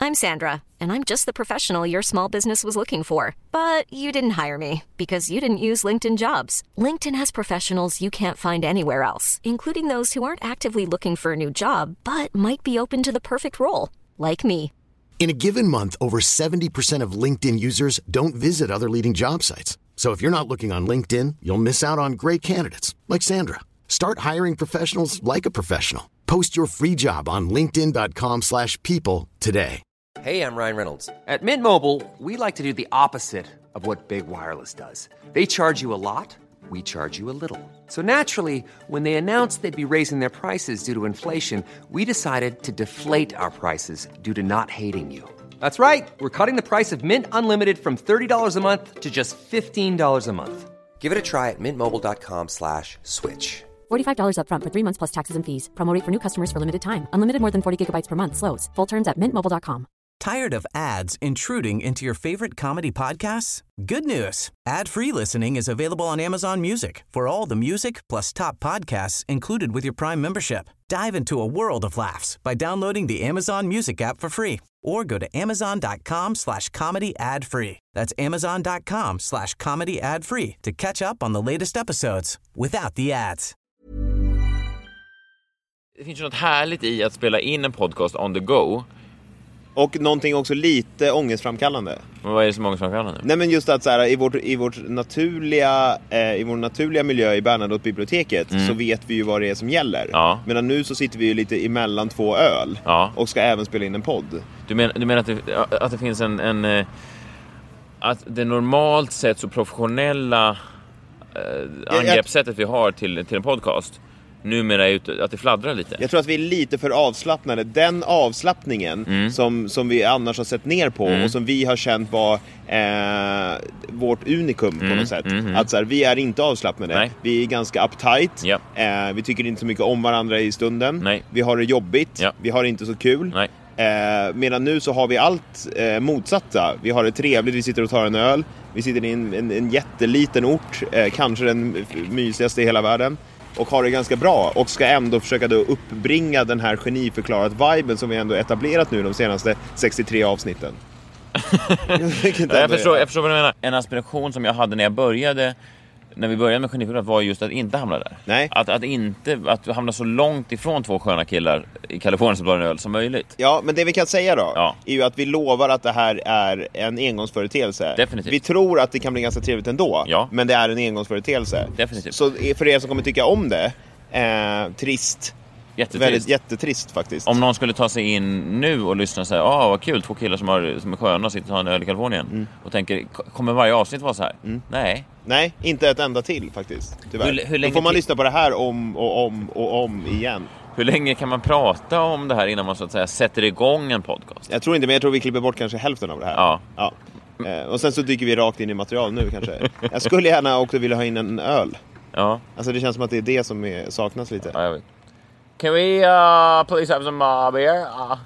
I'm Sandra, and I'm just the professional your small business was looking for. But you didn't hire me because you didn't use LinkedIn Jobs. LinkedIn has professionals you can't find anywhere else, including those who aren't actively looking for a new job, but might be open to the perfect role, like me. In a given month, over 70% of LinkedIn users don't visit other leading job sites. So if you're not looking on LinkedIn, you'll miss out on great candidates like Sandra. Start hiring professionals like a professional. Post your free job on linkedin.com/people today. Hey, I'm Ryan Reynolds. At Mint Mobile, we like to do the opposite of what Big Wireless does. They charge you a lot, we charge you a little. So naturally, when they announced they'd be raising their prices due to inflation, we decided to deflate our prices due to not hating you. That's right. We're cutting the price of Mint Unlimited from $30 a month to just $15 a month. Give it a try at mintmobile.com/switch. $45 up front for 3 months plus taxes and fees. Promo rate for new customers for limited time. Unlimited more than 40 gigabytes per month. Slows full terms at mintmobile.com. Tired of ads intruding into your favorite comedy podcasts? Good news. Ad-free listening is available on Amazon Music for all the music plus top podcasts included with your Prime membership. Dive into a world of laughs by downloading the Amazon Music app for free or go to amazon.com/comedy ad-free. That's amazon.com/comedy ad-free to catch up on the latest episodes without the ads. Det finns ju något härligt i att spela in en podcast on the go. Och någonting också lite ångestframkallande. Men vad är det som är ångestframkallande? Nej, men just att så här, i vår naturliga miljö i Bernadotte-biblioteket så vet vi ju vad det är som gäller. Ja. Men nu så sitter vi ju lite emellan två öl och ska även spela in en podd. Du menar att det finns en att det normalt sett så professionella angreppssättet vi har till en podcast numera är att det fladdrar lite. Jag tror att vi är lite för avslappnade. Den avslappningen som vi annars har sett ner på och som vi har känt var vårt unikum på något sätt. Att så här, vi är inte avslappnade. Nej. Vi är ganska uptight. Ja. Vi tycker inte så mycket om varandra i stunden. Nej. Vi har det jobbigt. Ja. Vi har det inte så kul. Nej. Medan nu så har vi allt motsatta. Vi har det trevligt, vi sitter och tar en öl. Vi sitter i en jätteliten ort, kanske den mysigaste i hela världen, och har det ganska bra och ska ändå försöka då uppbringa den här geniförklarat viben som vi ändå etablerat nu de senaste 63 avsnitten. Jag förstår vad du menar. En aspiration som jag hade när vi började med geniförklarat var just att inte hamna där. Nej. Att hamna så långt ifrån två sköna killar i Kalifornien som drar en öl som möjligt. Ja, men det vi kan säga då är ju att vi lovar att det här är en engångsföreteelse. Definitivt. Vi tror att det kan bli ganska trevligt ändå, men det är en engångsföreteelse. Definitivt. Så för er som kommer tycka om det, trist. Väldigt jättetrist faktiskt. Om någon skulle ta sig in nu och lyssna och säga vad kul, två killar som är sköna och sitter och har en öl i Kalifornien och tänker, kommer varje avsnitt vara så här? Nej, inte ett enda till faktiskt, tyvärr. Hur länge då får man lyssna på det här om igen. Hur länge kan man prata om det här innan man så att säga sätter igång en podcast? Jag tror inte, men jag tror vi klipper bort kanske hälften av det här. Ja. Och sen så dyker vi rakt in i material nu kanske. Jag skulle gärna också vilja ha in en öl. Ja. Alltså det känns som att det är det som saknas lite. Ja, jag vet. Can we please have some beer?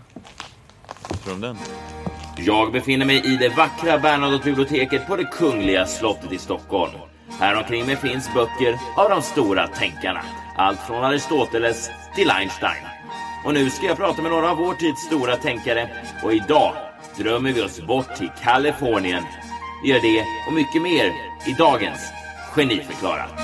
Från den. Jag befinner mig i det vackra Bernadotte-biblioteket på det kungliga slottet i Stockholm. Här omkring mig finns böcker av de stora tänkarna. Allt från Aristoteles till Einstein. Och nu ska jag prata med några av vår tids stora tänkare. Och idag drömmer vi oss bort till Kalifornien. Vi gör det och mycket mer i dagens Geniförklarat.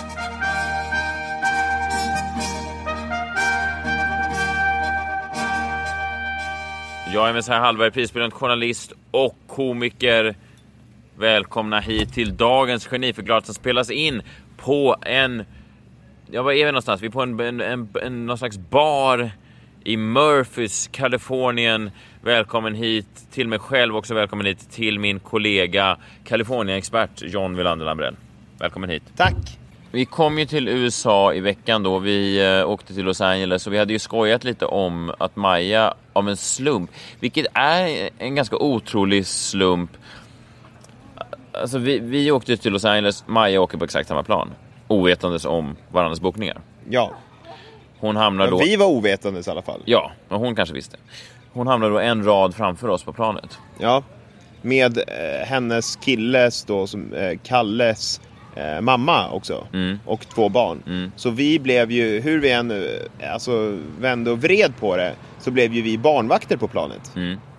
Jag är Messiah Hallberg, prisbelönt journalist och komiker. Välkomna hit till dagens Geniförklarat som spelas in på var är vi någonstans? Vi är på någon slags bar i Murphys, Kalifornien. Välkommen hit till mig själv, också välkommen hit till min kollega, Kalifornien-expert John Wilander Lambrell. Välkommen hit. Tack. Vi kom ju till USA i veckan då. Vi åkte till Los Angeles och vi hade ju skojat lite om att Maja av en slump, vilket är en ganska otrolig slump. Alltså vi åkte till Los Angeles, Maja åker på exakt samma plan, ovetandes om varandras bokningar. Ja. Hon hamnar då... Vi var ovetandes i alla fall. Ja, men hon kanske visste. Hon hamnar då en rad framför oss på planet. Ja, med hennes killes då, Kalles mamma också. Och 2 barn. Så vi blev ju, hur vi än vände och vred på det, så blev ju vi barnvakter på planet.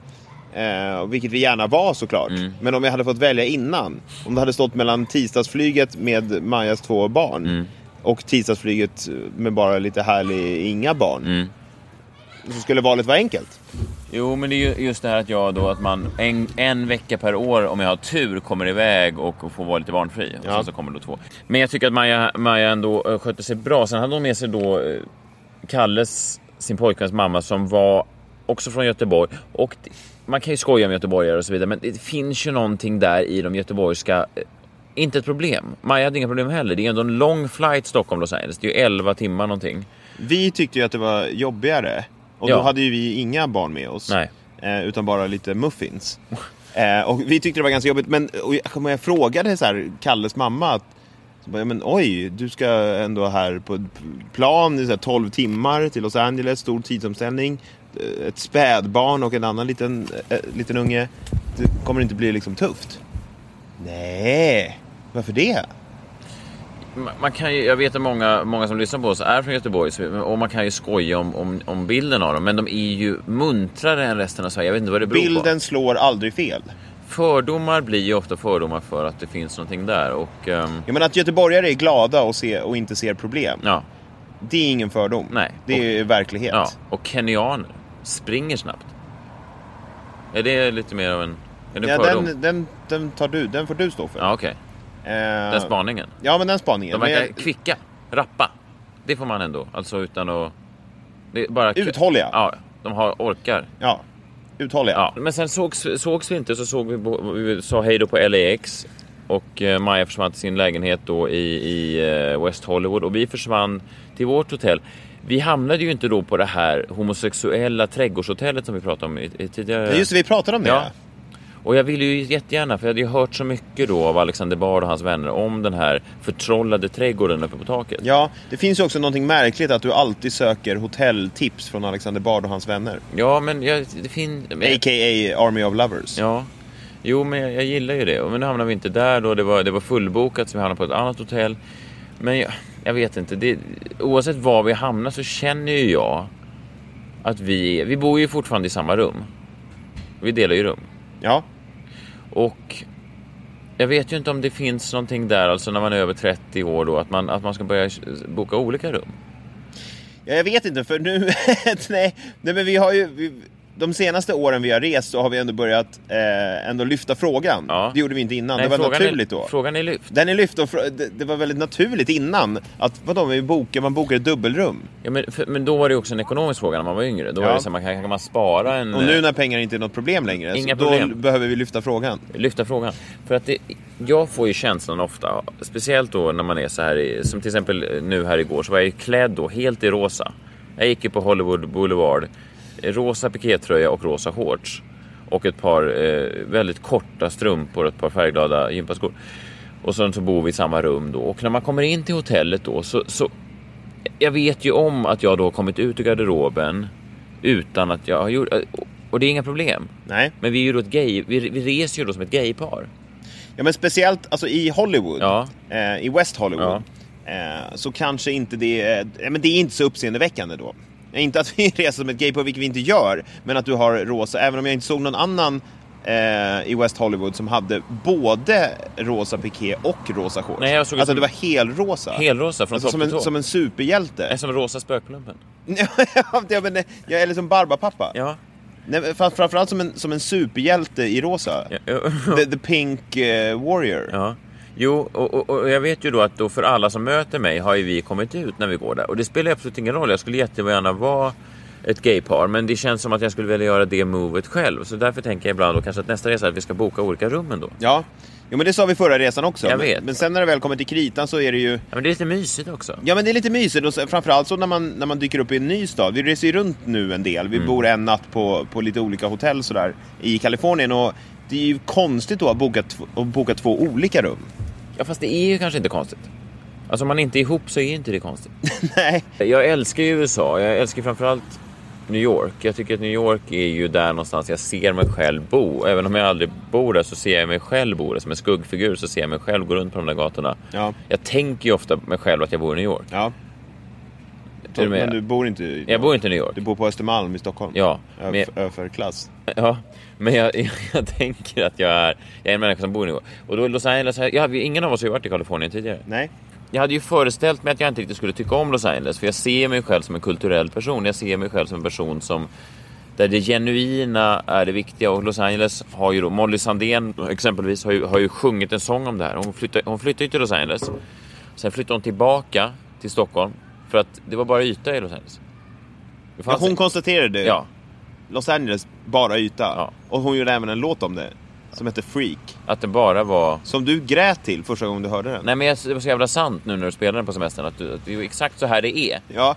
Vilket vi gärna var såklart. Men om jag hade fått välja innan, om det hade stått mellan tisdagsflyget med Majas 2 barn och tisdagsflyget med bara lite härlig inga barn, så skulle valet vara enkelt. Jo, men det är ju just det här att att man en vecka per år, om jag har tur, kommer iväg och får vara lite barnfri. Och sen så kommer då 2. Men jag tycker att Maja ändå skötte sig bra. Sen hade hon med sig då Kalles, sin pojkväns mamma, som var också från Göteborg. Och man kan ju skoja om göteborgare och så vidare, men det finns ju någonting där i de göteborgska. Inte ett problem. Maja hade inga problem heller. Det är ändå en lång flight Stockholm-Los Angeles. Det är ju 11 timmar någonting. Vi tyckte ju att det var jobbigare. Och då hade ju vi inga barn med oss. Nej. Utan bara lite muffins. Och vi tyckte det var ganska jobbigt. Men jag frågade så här, Kalles mamma men oj, du ska ändå här på plan i så här 12 timmar till Los Angeles, stor tidsomställning, ett spädbarn och en annan liten unge. Det kommer inte bli liksom tufft. Nej, varför det? Man kan ju, jag vet att många som lyssnar på oss är från Göteborg, och man kan ju skoja om bilden av dem, men de är ju muntrare än resten av Sverige. Jag vet inte vad det beror på. Bilden slår aldrig fel. Fördomar blir ju ofta fördomar för att det finns någonting där. Och, jag menar att göteborgare är glada och inte ser problem. Ja. Det är ingen fördom. Nej. Det är verklighet. Ja. Och kenyaner springer snabbt. Är det lite mer av en fördom? Den får du stå för. Ja, okej. Den spaningen. Ja, men den spaningen. De verkar kvicka, rappa. Det får man ändå. Alltså utan att... Det är bara uthålliga. Ja, de orkar. Ja, uthålliga. Ja. Men sen sågs vi inte, så såg vi sa hej då på LAX. Och Maja försvann till sin lägenhet då i West Hollywood. Och vi försvann till vårt hotell. Vi hamnade ju inte då på det här homosexuella trädgårdshotellet som vi pratade om tidigare. Ja, just det, vi pratade om det. Ja. Och jag ville ju jättegärna, för jag hade ju hört så mycket då av Alexander Bard och hans vänner om den här förtrollade trädgården uppe på taket. Ja, det finns ju också någonting märkligt att du alltid söker hotelltips från Alexander Bard och hans vänner. Ja, men det finns... A.k.a. Army of Lovers. Ja, jo, men jag gillar ju det. Men nu hamnar vi inte där då, det var fullbokat, så vi hamnade på ett annat hotell. Men jag vet inte, oavsett var vi hamnar så känner ju jag att vi bor ju fortfarande i samma rum. Vi delar ju rum. Ja. Och jag vet ju inte om det finns någonting där, alltså när man är över 30 år då, att man ska börja boka olika rum. Ja, jag vet inte, för nu nej, men vi har ju de senaste åren vi har rest så har vi ändå börjat ändå lyfta frågan. Ja. Det gjorde vi inte innan. Nej, det var naturligt då. Frågan är lyft. Den är lyft och det var väldigt naturligt innan att man bokar ett dubbelrum. Ja, men då var det också en ekonomisk fråga när man var yngre. Då var det så här, kan man spara en... Och nu när pengar inte är något problem längre, inga så problem. Då behöver vi lyfta frågan. För att jag får ju känslan ofta, speciellt då när man är så här, som till exempel nu här igår, så var jag ju klädd då helt i rosa. Jag gick ju på Hollywood Boulevard, rosa pikétröja och rosa shorts och ett par väldigt korta strumpor och ett par färgglada gympaskor. Och sen så bor vi i samma rum då. Och när man kommer in till hotellet då så jag vet ju om att jag då har kommit ut ur garderoben utan att jag har gjort, och det är inga problem. Nej. Men vi är ju då vi reser ju då som ett gaypar. Ja, men speciellt alltså i Hollywood, i West Hollywood, så kanske inte men det är inte så uppseendeväckande då. Inte att vi reser som ett gaypar, vilket vi inte gör, men att du har rosa, även om jag inte såg någon annan i West Hollywood som hade både rosa piké och rosa shorts. Nej, jag såg alltså det var helrosa. Helrosa från alltså topp till tå. Som en superhjälte. Som rosa spökplumpen. Ja, men jag är liksom Barbapappa. Ja. Nej, framförallt som en superhjälte i rosa. The Pink Warrior. Ja. Jo, och jag vet ju då att då för alla som möter mig har ju vi kommit ut när vi går där. Och det spelar absolut ingen roll. Jag skulle jättegärna vara ett gaypar, men det känns som att jag skulle vilja göra det movet själv. Så därför tänker jag ibland då kanske att nästa resa att vi ska boka olika rum ändå. Ja, jo, men det sa vi förra resan också. Jag vet. Men sen när det väl kommer till kritan så är det ju... Ja, men det är lite mysigt också. Ja, men det är lite mysigt. Och framförallt så när man dyker upp i en ny stad. Vi reser ju runt nu en del. Vi bor en natt på lite olika hotell sådär i Kalifornien. Och det är ju konstigt då att boka 2 olika rum. Ja, fast det är ju kanske inte konstigt. Alltså om man inte är ihop så är inte det konstigt. Nej. Jag älskar ju USA. Jag älskar framförallt New York. Jag tycker att New York är ju där någonstans jag ser mig själv bo. Även om jag aldrig bor där så ser jag mig själv bo där. Som en skuggfigur så ser jag mig själv gå runt på de där gatorna. Ja. Jag tänker ju ofta mig själv att jag bor i New York. Ja. Men du bor inte i New York. Jag bor inte i New York. Du bor på Östermalm i Stockholm. Ja. Överklass. Ja, men jag tänker att jag är en människa som bor i New York. Och då i Los Angeles, ingen av oss har ju varit i Kalifornien tidigare. Nej. Jag hade ju föreställt mig att jag inte riktigt skulle tycka om Los Angeles. För jag ser mig själv som en kulturell person. Jag ser mig själv som en person som... Där det genuina är det viktiga. Och Los Angeles har ju då... Molly Sandén exempelvis har ju sjungit en sång om det här. Hon flyttade ju till Los Angeles. Sen flyttade hon tillbaka till Stockholm. För att det var bara yta i Los Angeles. Hon konstaterade det. Ja. Los Angeles, bara yta. Ja. Och hon gjorde även en låt om det. Som heter Freak. Att det bara var... Som du grät till första gången du hörde den. Nej, men det var så jävla sant nu när du spelade den på semestern. Att det är exakt så här det är. Ja.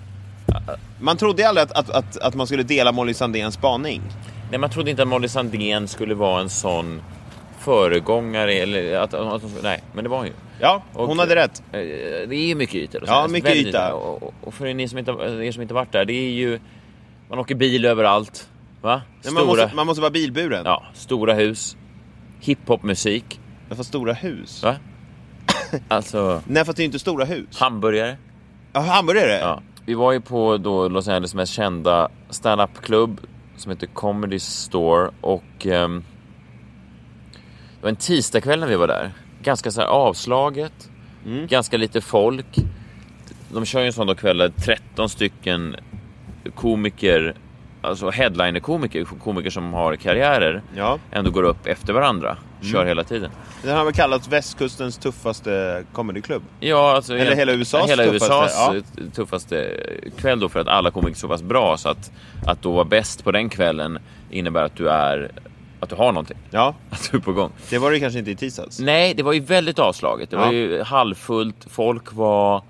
Man trodde aldrig att man skulle dela Molly Sandéns spaning. Nej, man trodde inte att Molly Sandén skulle vara en sån föregångare. Eller nej, men det var hon ju. Ja, hon hade rätt. Det är ju mycket yta. Ja, mycket yta. Och för er som inte varit där, det är ju... Man åker bil överallt. Va? Man måste vara bilburen. Ja, stora hus. Hiphopmusik. Men för stora hus? Va? Alltså... Nej, för att det är inte stora hus. Hamburgare. Ja, hamburgare? Ja. Vi var ju på då Los Angeles mest kända stand-up-klubb som heter Comedy Store. Och det var en tisdagkväll när vi var där. Ganska så här avslaget. Ganska lite folk. De kör ju en sån då kväll där 13 stycken komiker, alltså headliner-komiker som har karriärer, ändå går upp efter varandra. Kör hela tiden. Den har väl kallats västkustens tuffaste comedyklubb. Ja, alltså eller hela USAs tuffaste kväll då, för att alla komiker är så pass bra så att då vara bäst på den kvällen innebär att du har någonting. Ja. Att du är på gång. Det var det kanske inte i tisdags. Nej, det var ju väldigt avslaget. Det var ju halvfullt. Folk var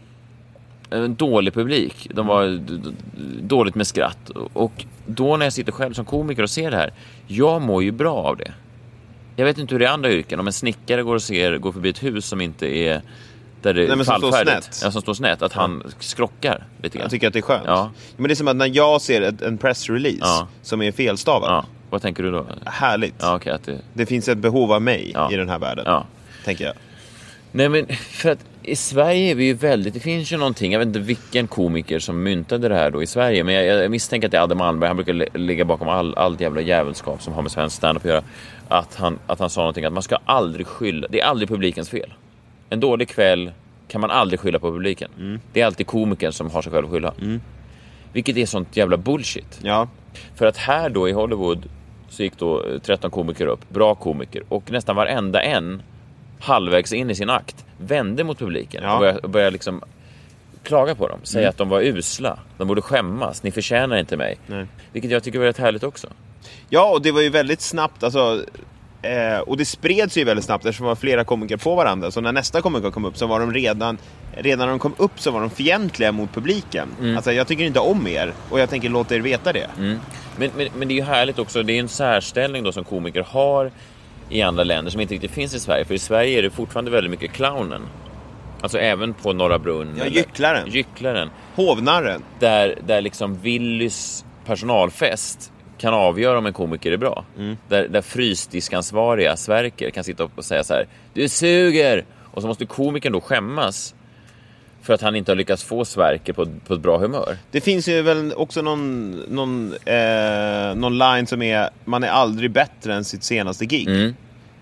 en dålig publik. De var dåligt med skratt. Och då när jag sitter själv som komiker och ser det här, jag mår ju bra av det. Jag vet inte hur det är andra yrken. Om en snickare går förbi ett hus som inte är där det är fallfärdigt. Som står snett. Att han skrockar lite grann. Jag tycker att det är skönt. Ja. Men det är som att när jag ser en pressrelease som är felstavad. Ja. Vad tänker du då? Härligt. Ja, okay, det finns ett behov av mig i den här världen. Tänker jag. Nej, men för att i Sverige är vi ju väldigt... Det finns ju någonting, jag vet inte vilken komiker som myntade det här då i Sverige, men jag misstänker att det är Adam Malmberg. Han brukar ligga bakom allt jävla jävelskap som har med svensk stand-up att göra. Att han sa någonting, att man ska aldrig skylla... Det är aldrig publikens fel. En dålig kväll kan man aldrig skylla på publiken. Det är alltid komikern som har sig själv att skylla. Vilket är sånt jävla bullshit. Ja. För att här då i Hollywood så gick då 13 komiker upp, bra komiker, och nästan varenda en halvvägs in i sin akt vände mot publiken och började liksom klaga på dem, säga att de var usla, de borde skämmas, ni förtjänar inte mig. Nej. Vilket jag tycker var rätt härligt också. Ja, och det var ju väldigt snabbt, alltså, och det spreds ju väldigt snabbt eftersom det var flera komiker på varandra. Så när nästa komiker kom upp så var de redan när de kom upp så var de fientliga mot publiken. Alltså, jag tycker inte om er och jag tänker låta er veta det. Men det är ju härligt också, det är en särställning då som komiker har i andra länder som inte riktigt finns i Sverige. För i Sverige är det fortfarande väldigt mycket clownen. Alltså även på Norra Brunn. Ja, gycklaren. Hovnarren. Där liksom Willys personalfest kan avgöra om en komiker är bra. Där frysdiskansvariga Sverker kan sitta upp och säga så här: du suger! Och så måste komikern då skämmas för att han inte har lyckats få Sverker på ett bra humör. Det finns ju väl också någon line som är: man är aldrig bättre än sitt senaste gig.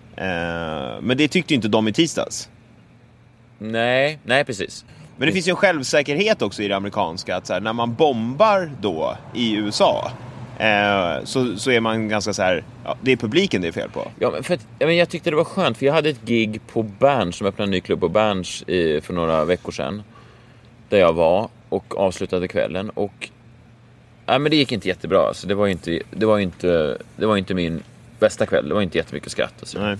Men det tyckte inte de i tisdags. Nej, precis. Men det finns ju en självsäkerhet också i det amerikanska, att så här, när man bombar då i USA så är man ganska så här, det är publiken det är fel på. Ja, men jag tyckte det var skönt, för jag hade ett gig på Berns, som öppnade en ny klubb på Berns för några veckor sedan, där jag var och avslutade kvällen, och men det gick inte jättebra, alltså det var inte min bästa kväll, det var inte jättemycket skratt och så. Nej.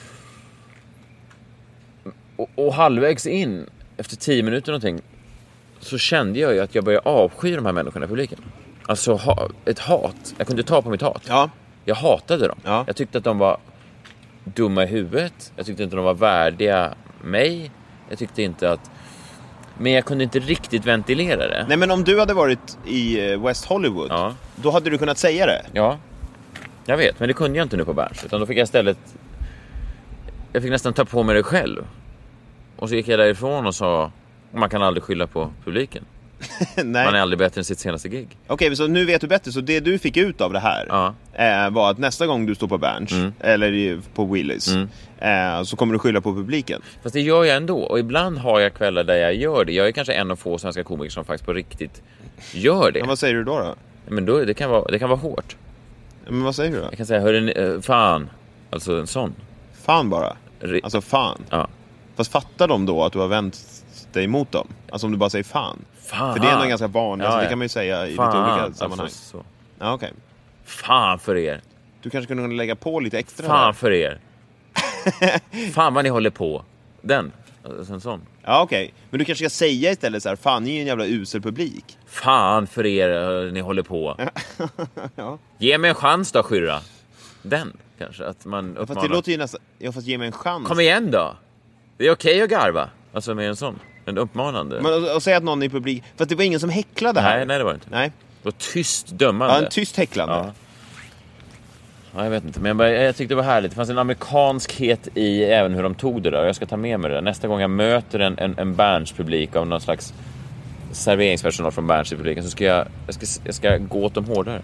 Och halvvägs in efter 10 minuter någonting så kände jag ju att jag började avsky de här människorna i publiken. Alltså ett hat. Jag kunde ta på mitt hat. Ja. Jag hatade dem. Ja. Jag tyckte att de var dumma i huvudet. Jag tyckte inte de var värdiga mig. Jag tyckte inte att... Men jag kunde inte riktigt ventilera det. Nej, men om du hade varit i West Hollywood, då hade du kunnat säga det. Ja, jag vet. Men det kunde jag inte nu på Berns. Utan då fick jag istället... Jag fick nästan ta på mig det själv. Och så gick jag därifrån och sa: man kan aldrig skylla på publiken. Nej. Man är aldrig bättre än sitt senaste gig. Okej, så nu vet du bättre. Så det du fick ut av det här var att nästa gång du står på Berns eller på Willys så kommer du skylla på publiken. Fast det gör jag ändå. Och ibland har jag kvällar där jag gör det. Jag är kanske en av få svenska komiker som faktiskt på riktigt gör det. Men vad säger du då? Men då det kan vara hårt. Men vad säger du då? Jag kan säga, hörru, fan. Alltså en sån. Fan bara? Alltså fan? Ja. Fast fattar de då att du har vänt dig emot dem? Alltså om du bara säger fan. För det är nog ganska vanligt, alltså, det kan man ju säga i lite olika sammanhang. Alltså, så. Ja, okej. Fan för er. Du kanske kunde lägga på lite extra. Fan där. för er. Fan vad ni håller på. Den, alltså en sån. Ja, okej. Men du kanske ska säga istället så här, fan, ni är ju en jävla usel publik. Fan för er, ni håller på. Ja. Ge mig en chans då, Skyrra. Den, kanske, att man uppmanar. Fast det låter ju nästan... Ja, fast ge mig en chans. Kom igen då. Det är okej att garva. Alltså med en sån. En uppmanande. Men och säga att någon i publik... Fast det var ingen som häcklade här. Nej, det var det inte. Nej. Det var tyst dömande. Ja, en tyst häcklande. Ja. Ja, jag vet inte. Men jag tyckte det var härligt. Det fanns en amerikanskhet i även hur de tog det där. Jag ska ta med mig det. Nästa gång jag möter en Berns publik av någon slags serveringspersonal från Berns publiken så ska jag ska gå åt dem hårdare.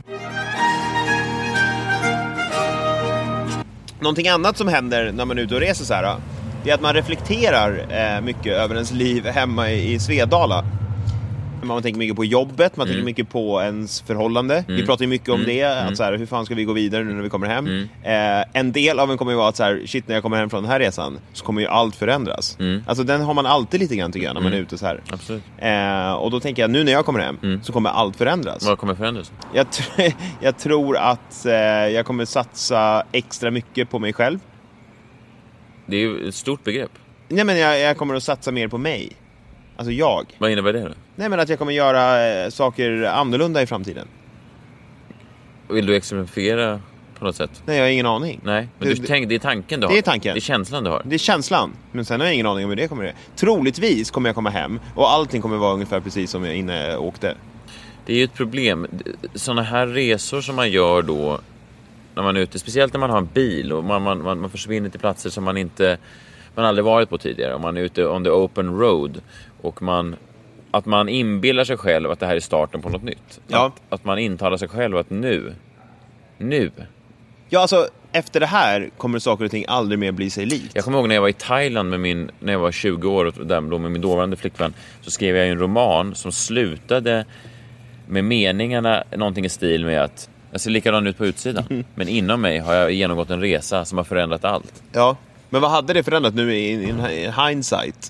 Någonting annat som händer när man är ute och reser så här, det är att man reflekterar mycket över ens liv hemma i Svedala. Man tänker mycket på jobbet, man tänker mycket på ens förhållande. Vi pratar ju mycket om det, att så här, hur fan ska vi gå vidare nu när vi kommer hem? En del av en kommer ju vara att så här, shit, när jag kommer hem från den här resan så kommer ju allt förändras. Alltså den har man alltid lite grann, tycker jag, när man är ute så här. Absolut. Och då tänker jag, nu när jag kommer hem så kommer allt förändras. Vad kommer förändras? Jag tror att jag kommer satsa extra mycket på mig själv. Det är ju ett stort begrepp. Nej, men jag kommer att satsa mer på mig. Alltså jag. Vad innebär det då? Nej, men att jag kommer göra saker annorlunda i framtiden. Vill du exemplifiera på något sätt? Nej, jag har ingen aning. Nej, men det är tanken du har. Det är tanken. Det är känslan du har. Det är känslan. Men sen har jag ingen aning om hur det kommer det. Troligtvis kommer jag komma hem och allting kommer vara ungefär precis som jag inne åkte. Det är ju ett problem. Sådana här resor som man gör då när man är ute, speciellt när man har en bil och man försvinner till platser som man aldrig varit på tidigare. Om man är ute on the open road och att man inbillar sig själv att det här är starten på något nytt. Ja. Att man intalar sig själv att nu. Ja, alltså efter det här kommer saker och ting aldrig mer bli sig likt. Jag kommer ihåg när jag var i Thailand när jag var 20 år och där med min dåvarande flickvän, så skrev jag en roman som slutade med meningarna någonting i stil med att jag ser likadan ut på utsidan, men inom mig har jag genomgått en resa som har förändrat allt. Ja, men vad hade det förändrat nu i hindsight?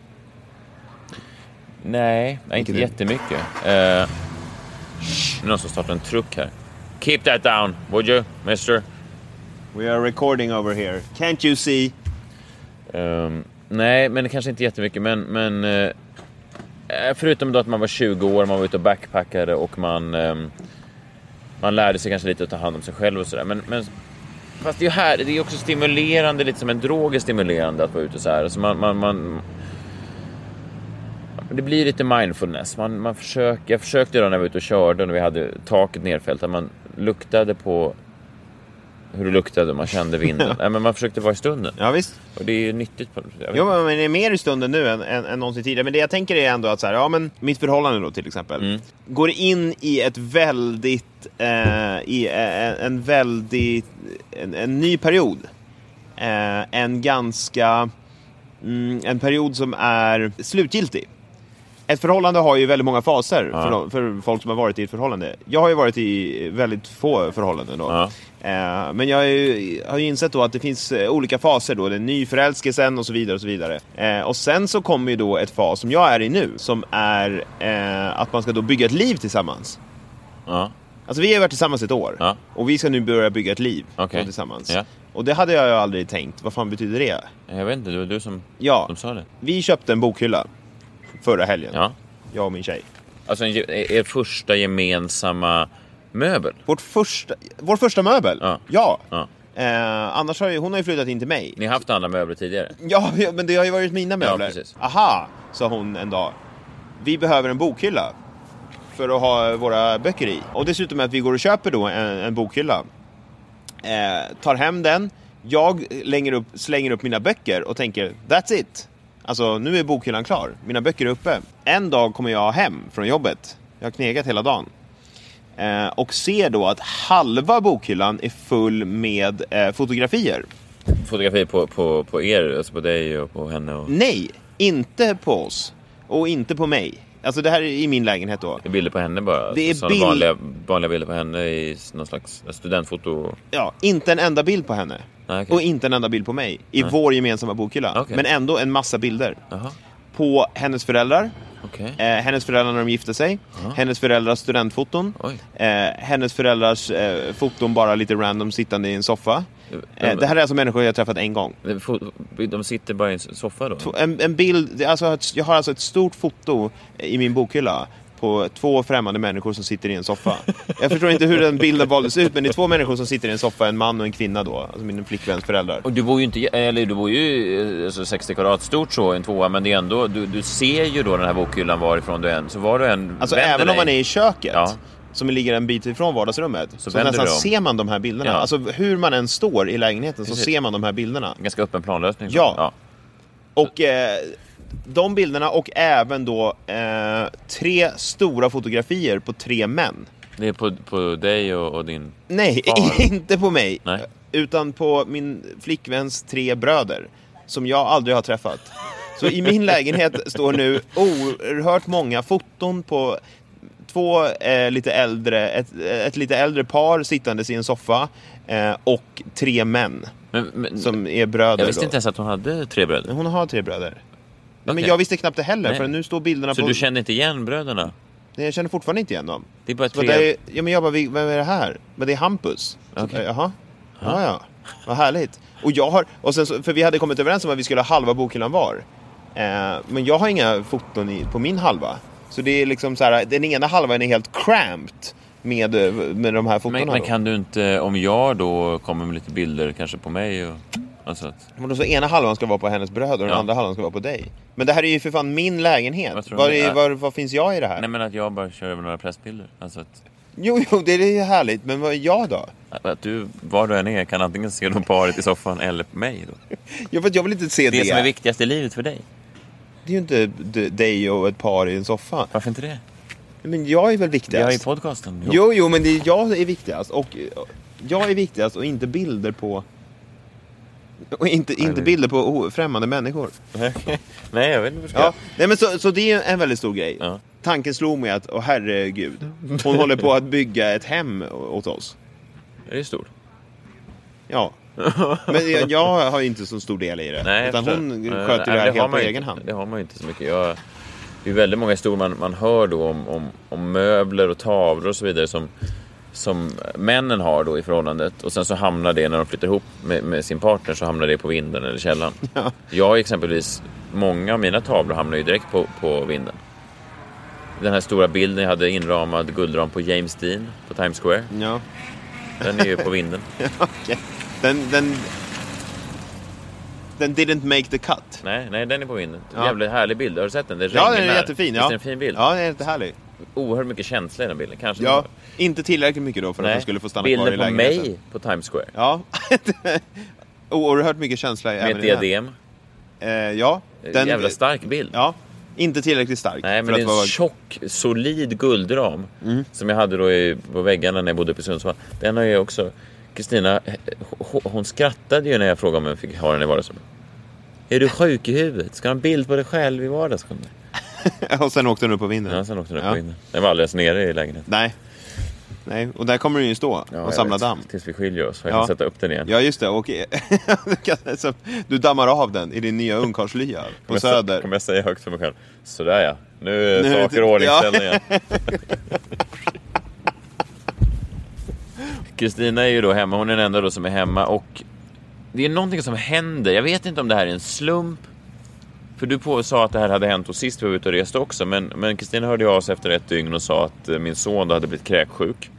Nej, inte jättemycket. Nu är någon som startar en truck här. Keep that down, would you, mister? We are recording over here. Can't you see? Nej, men det kanske inte jättemycket. Men förutom då att man var 20 år, man var ute och backpackade och man lärde sig kanske lite att ta hand om sig själv och sådär. Men fast det är också stimulerande, lite som en drog är stimulerande att vara ute så här. Alltså det blir lite mindfulness. Jag försökte då när vi var ute och körde och när vi hade taket nedfällt, att man luktade på hur det luktade och man kände vinden. Nej, men man försökte vara i stunden. Ja, visst. Och det är ju nyttigt. Jo, men det är mer i stunden nu än någonsin tidigare. Men det jag tänker är ändå att så här, ja, men mitt förhållande då till exempel går in i ett väldigt en ny period. En period som är slutgiltig. Ett förhållande har ju väldigt många faser för folk som har varit i ett förhållande. Jag har ju varit i väldigt få förhållanden då. Ja. Men jag har ju insett då att det finns olika faser då. Det är nyförälskelsen och så vidare och så vidare. Och sen så kommer ju då ett fas som jag är i nu, som är att man ska då bygga ett liv tillsammans. Ja. Alltså vi har varit tillsammans ett år. Ja. Och vi ska nu börja bygga ett liv tillsammans. Ja. Och det hade jag ju aldrig tänkt. Vad fan betyder det? Jag vet inte, det var du som sa det. Vi köpte en bokhylla förra helgen. Ja. Jag och min tjej. Alltså er första gemensamma möbel? Vår första möbel? Ja. Annars har hon har ju flyttat in till mig. Ni har haft andra möbler tidigare? Ja, men det har ju varit mina möbler. Ja, precis. Aha, sa hon en dag. Vi behöver en bokhylla för att ha våra böcker i. Och dessutom att vi går och köper då en bokhylla. Tar hem den. Jag slänger upp mina böcker och tänker, that's it. Alltså nu är bokhyllan klar. Mina böcker är uppe. En dag kommer jag hem från jobbet. Jag har knegat hela dagen. Och ser då att halva bokhyllan är full med fotografier. Fotografier på er, alltså på dig och på henne? Och... Nej, inte på oss. Och inte på mig. Alltså det här är i min lägenhet då. Det är bilder på henne bara? Det är vanliga bilder på henne i någon slags studentfoto? Ja, inte en enda bild på henne. Okay. Och inte en enda bild på mig. I vår gemensamma bokhylla. Okay. Men ändå en massa bilder. Aha. På hennes föräldrar. Okay. Hennes föräldrar när de gifte sig. Hennes föräldrars studentfoton. Hennes föräldrars foton bara lite random sittande i en soffa. Det här är alltså människor jag har träffat en gång. De sitter bara i en soffa då? En bild, alltså, jag har alltså ett stort foto i min bokhylla på 2 främmande människor som sitter i en soffa. Jag förstår inte hur den bilden valdes ut, men det är 2 människor som sitter i en soffa, en man och en kvinna då, alltså min flickväns föräldrar. Och du bor ju inte, eller du bor ju alltså 60 kvadrat stort så, en 2, men det är ändå, du ser ju då den här bokhyllan varifrån du än, så var du än. Alltså även om man är i köket, ja, som ligger en bit ifrån vardagsrummet, så nästan ser man de här bilderna. Ja. Alltså hur man än står i lägenheten så ser man de här bilderna. Ganska öppen planlösning. Ja. Och de bilderna och även då 3 stora fotografier på 3 män. Det är på dig och din Nej, far. inte på mig. Nej. Utan på min flickväns 3 bröder som jag aldrig har träffat. Så i min lägenhet står nu oerhört många foton på 2 lite äldre, ett lite äldre par sittandes i en soffa och 3 män men, som är bröder. Jag visste då. inte ens att hon hade 3 bröder. Hon har 3 bröder. Okay. Men jag visste knappt det heller. Nej. För nu står bilderna så på... du kände inte igen bröderna? Nej, jag känner fortfarande inte igen dem. Det är bara Så 3... ja, men jag bara, vem är det här? Men det är Hampus. Okay. Jaha. Ja. Vad härligt. Och sen för vi hade kommit överens om att vi skulle ha halva bokhyllan var. Men jag har inga foton på min halva. Så det är liksom så här, den ena halvan är helt cramped med de här fotona. Men kan du inte, om jag då kommer med lite bilder kanske på mig och... Alltså att... Men då så ena halvan ska vara på hennes bröder och den andra halvan ska vara på dig. Men det här är ju för fan min lägenhet. Vad finns jag i det här? Nej, men att jag bara kör över några pressbilder. Alltså att... Jo, det är ju härligt. Men vad är jag då? Att du, var du än är, kan antingen se de paret i soffan eller på mig då. Ja, för jag vill inte se det. Det som är viktigast i livet för dig. Det är ju inte dig och ett par i en soffa. Varför inte det? Men jag är väl viktigast. Jag är i podcasten. Jo, men jag är viktigast. Och jag är viktigast och inte bilder på... Och inte bilder på främmande människor. Nej, jag vet inte. Ja. Nej, men så det är en väldigt stor grej. Ja. Tanken slog mig att, herregud, hon håller på att bygga ett hem åt oss. Det är stort. Ja. Men jag har inte så stor del i det. Nej, utan hon sköter det här helt på egen hand. Det har man ju inte så mycket. Det är väldigt många historier man hör då om möbler och tavlor och så vidare som männen har då i förhållandet, och sen så hamnar det när de flyttar ihop med sin partner, så hamnar det på vinden eller källan. Ja. Jag exempelvis, många av mina tavlor hamnar ju direkt på vinden. Den här stora bilden jag hade inramad guldram på James Dean på Times Square. Ja. Den är ju på vinden. Okay. Den didn't make the cut. Nej, den är på vinden. Ja. Jävligt härlig bild. Har du sett den? Den är jättefin. Ja. Visst är en fin bild? Ja, den är jättehärlig. Oerhört mycket känsla i den bilden. Kanske ja, inte tillräckligt mycket då för att den skulle få stanna kvar i lägenheten. Bilden på mig på Times Square. Ja. Oerhört mycket känsla med ett diadem. Ja. Jävla stark bild. Ja. Inte tillräckligt stark. Nej, men det är en tjock, solid guldram som jag hade då på väggarna när jag bodde uppe i Sundsvall. Den har jag också... Kristina, hon skrattade ju när jag frågade om jag fick ha den i vardagsrummet. Är du sjuk i huvudet? Ska du ha en bild på dig själv i vardagsrummet? Och sen åkte den upp på vinden. Ja, sen åkte den upp på vinden. Den var alldeles nere i lägenheten. Nej, och där kommer den ju stå och samla damm. Tills vi skiljer oss, för jag kan sätta upp den igen. Ja, just det. Och du dammar av den i din nya ungkarlslya på Söder. Kommer jag säga högt för mig själv. Sådär ja, nu är saker och ordningsställda igen. Kristina är ju då hemma, hon är den enda då som är hemma, och det är någonting som händer. Jag vet inte om det här är en slump. För du sa att det här hade hänt och sist vi var ute och reste också. Men Kristina hörde av sig efter 1 dygn och sa att min son hade blivit kräksjuk.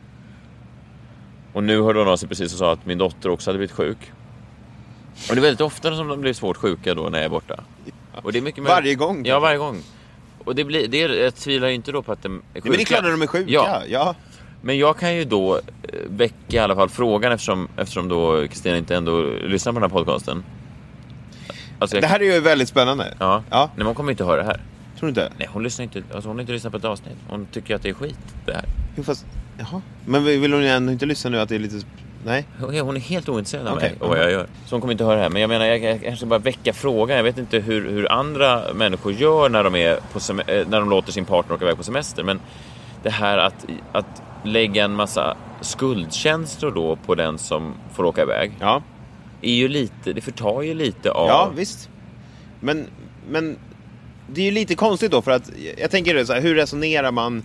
Och nu hörde hon av sig precis och sa att min dotter också hade blivit sjuk. Och det är väldigt ofta som de blir svårt sjuka då när jag är borta. Och det är mycket varje gång? Ja, varje gång. Och jag tvivlar inte då på att de är sjuka. Men det är klart att de är sjuka, ja. Men jag kan ju då väcka i alla fall frågan eftersom då Kristina inte ändå lyssnar på den här podcasten. Alltså, Det här är ju väldigt spännande. Ja. Ja. Nej, man kommer inte höra det här. Tror du inte? Nej, hon lyssnar inte. Alltså, hon har inte lyssnat på ett avsnitt. Hon tycker att det är skit, det här. Jo, fast... Jaha. Men vill hon ändå inte lyssna nu att det är lite... Nej. Hon är helt ointresserad av Okej. mig och vad jag gör. Så hon kommer inte höra det här. Men jag menar, jag kanske bara väcka frågan. Jag vet inte hur andra människor gör när de, när de låter sin partner åka iväg på semester. Men det här att lägga en massa skuldkänslor då på den som får åka iväg. Ja. Är ju lite, det förtar ju lite av... Ja, visst. Men det är ju lite konstigt då, för att jag tänker så här, hur resonerar man?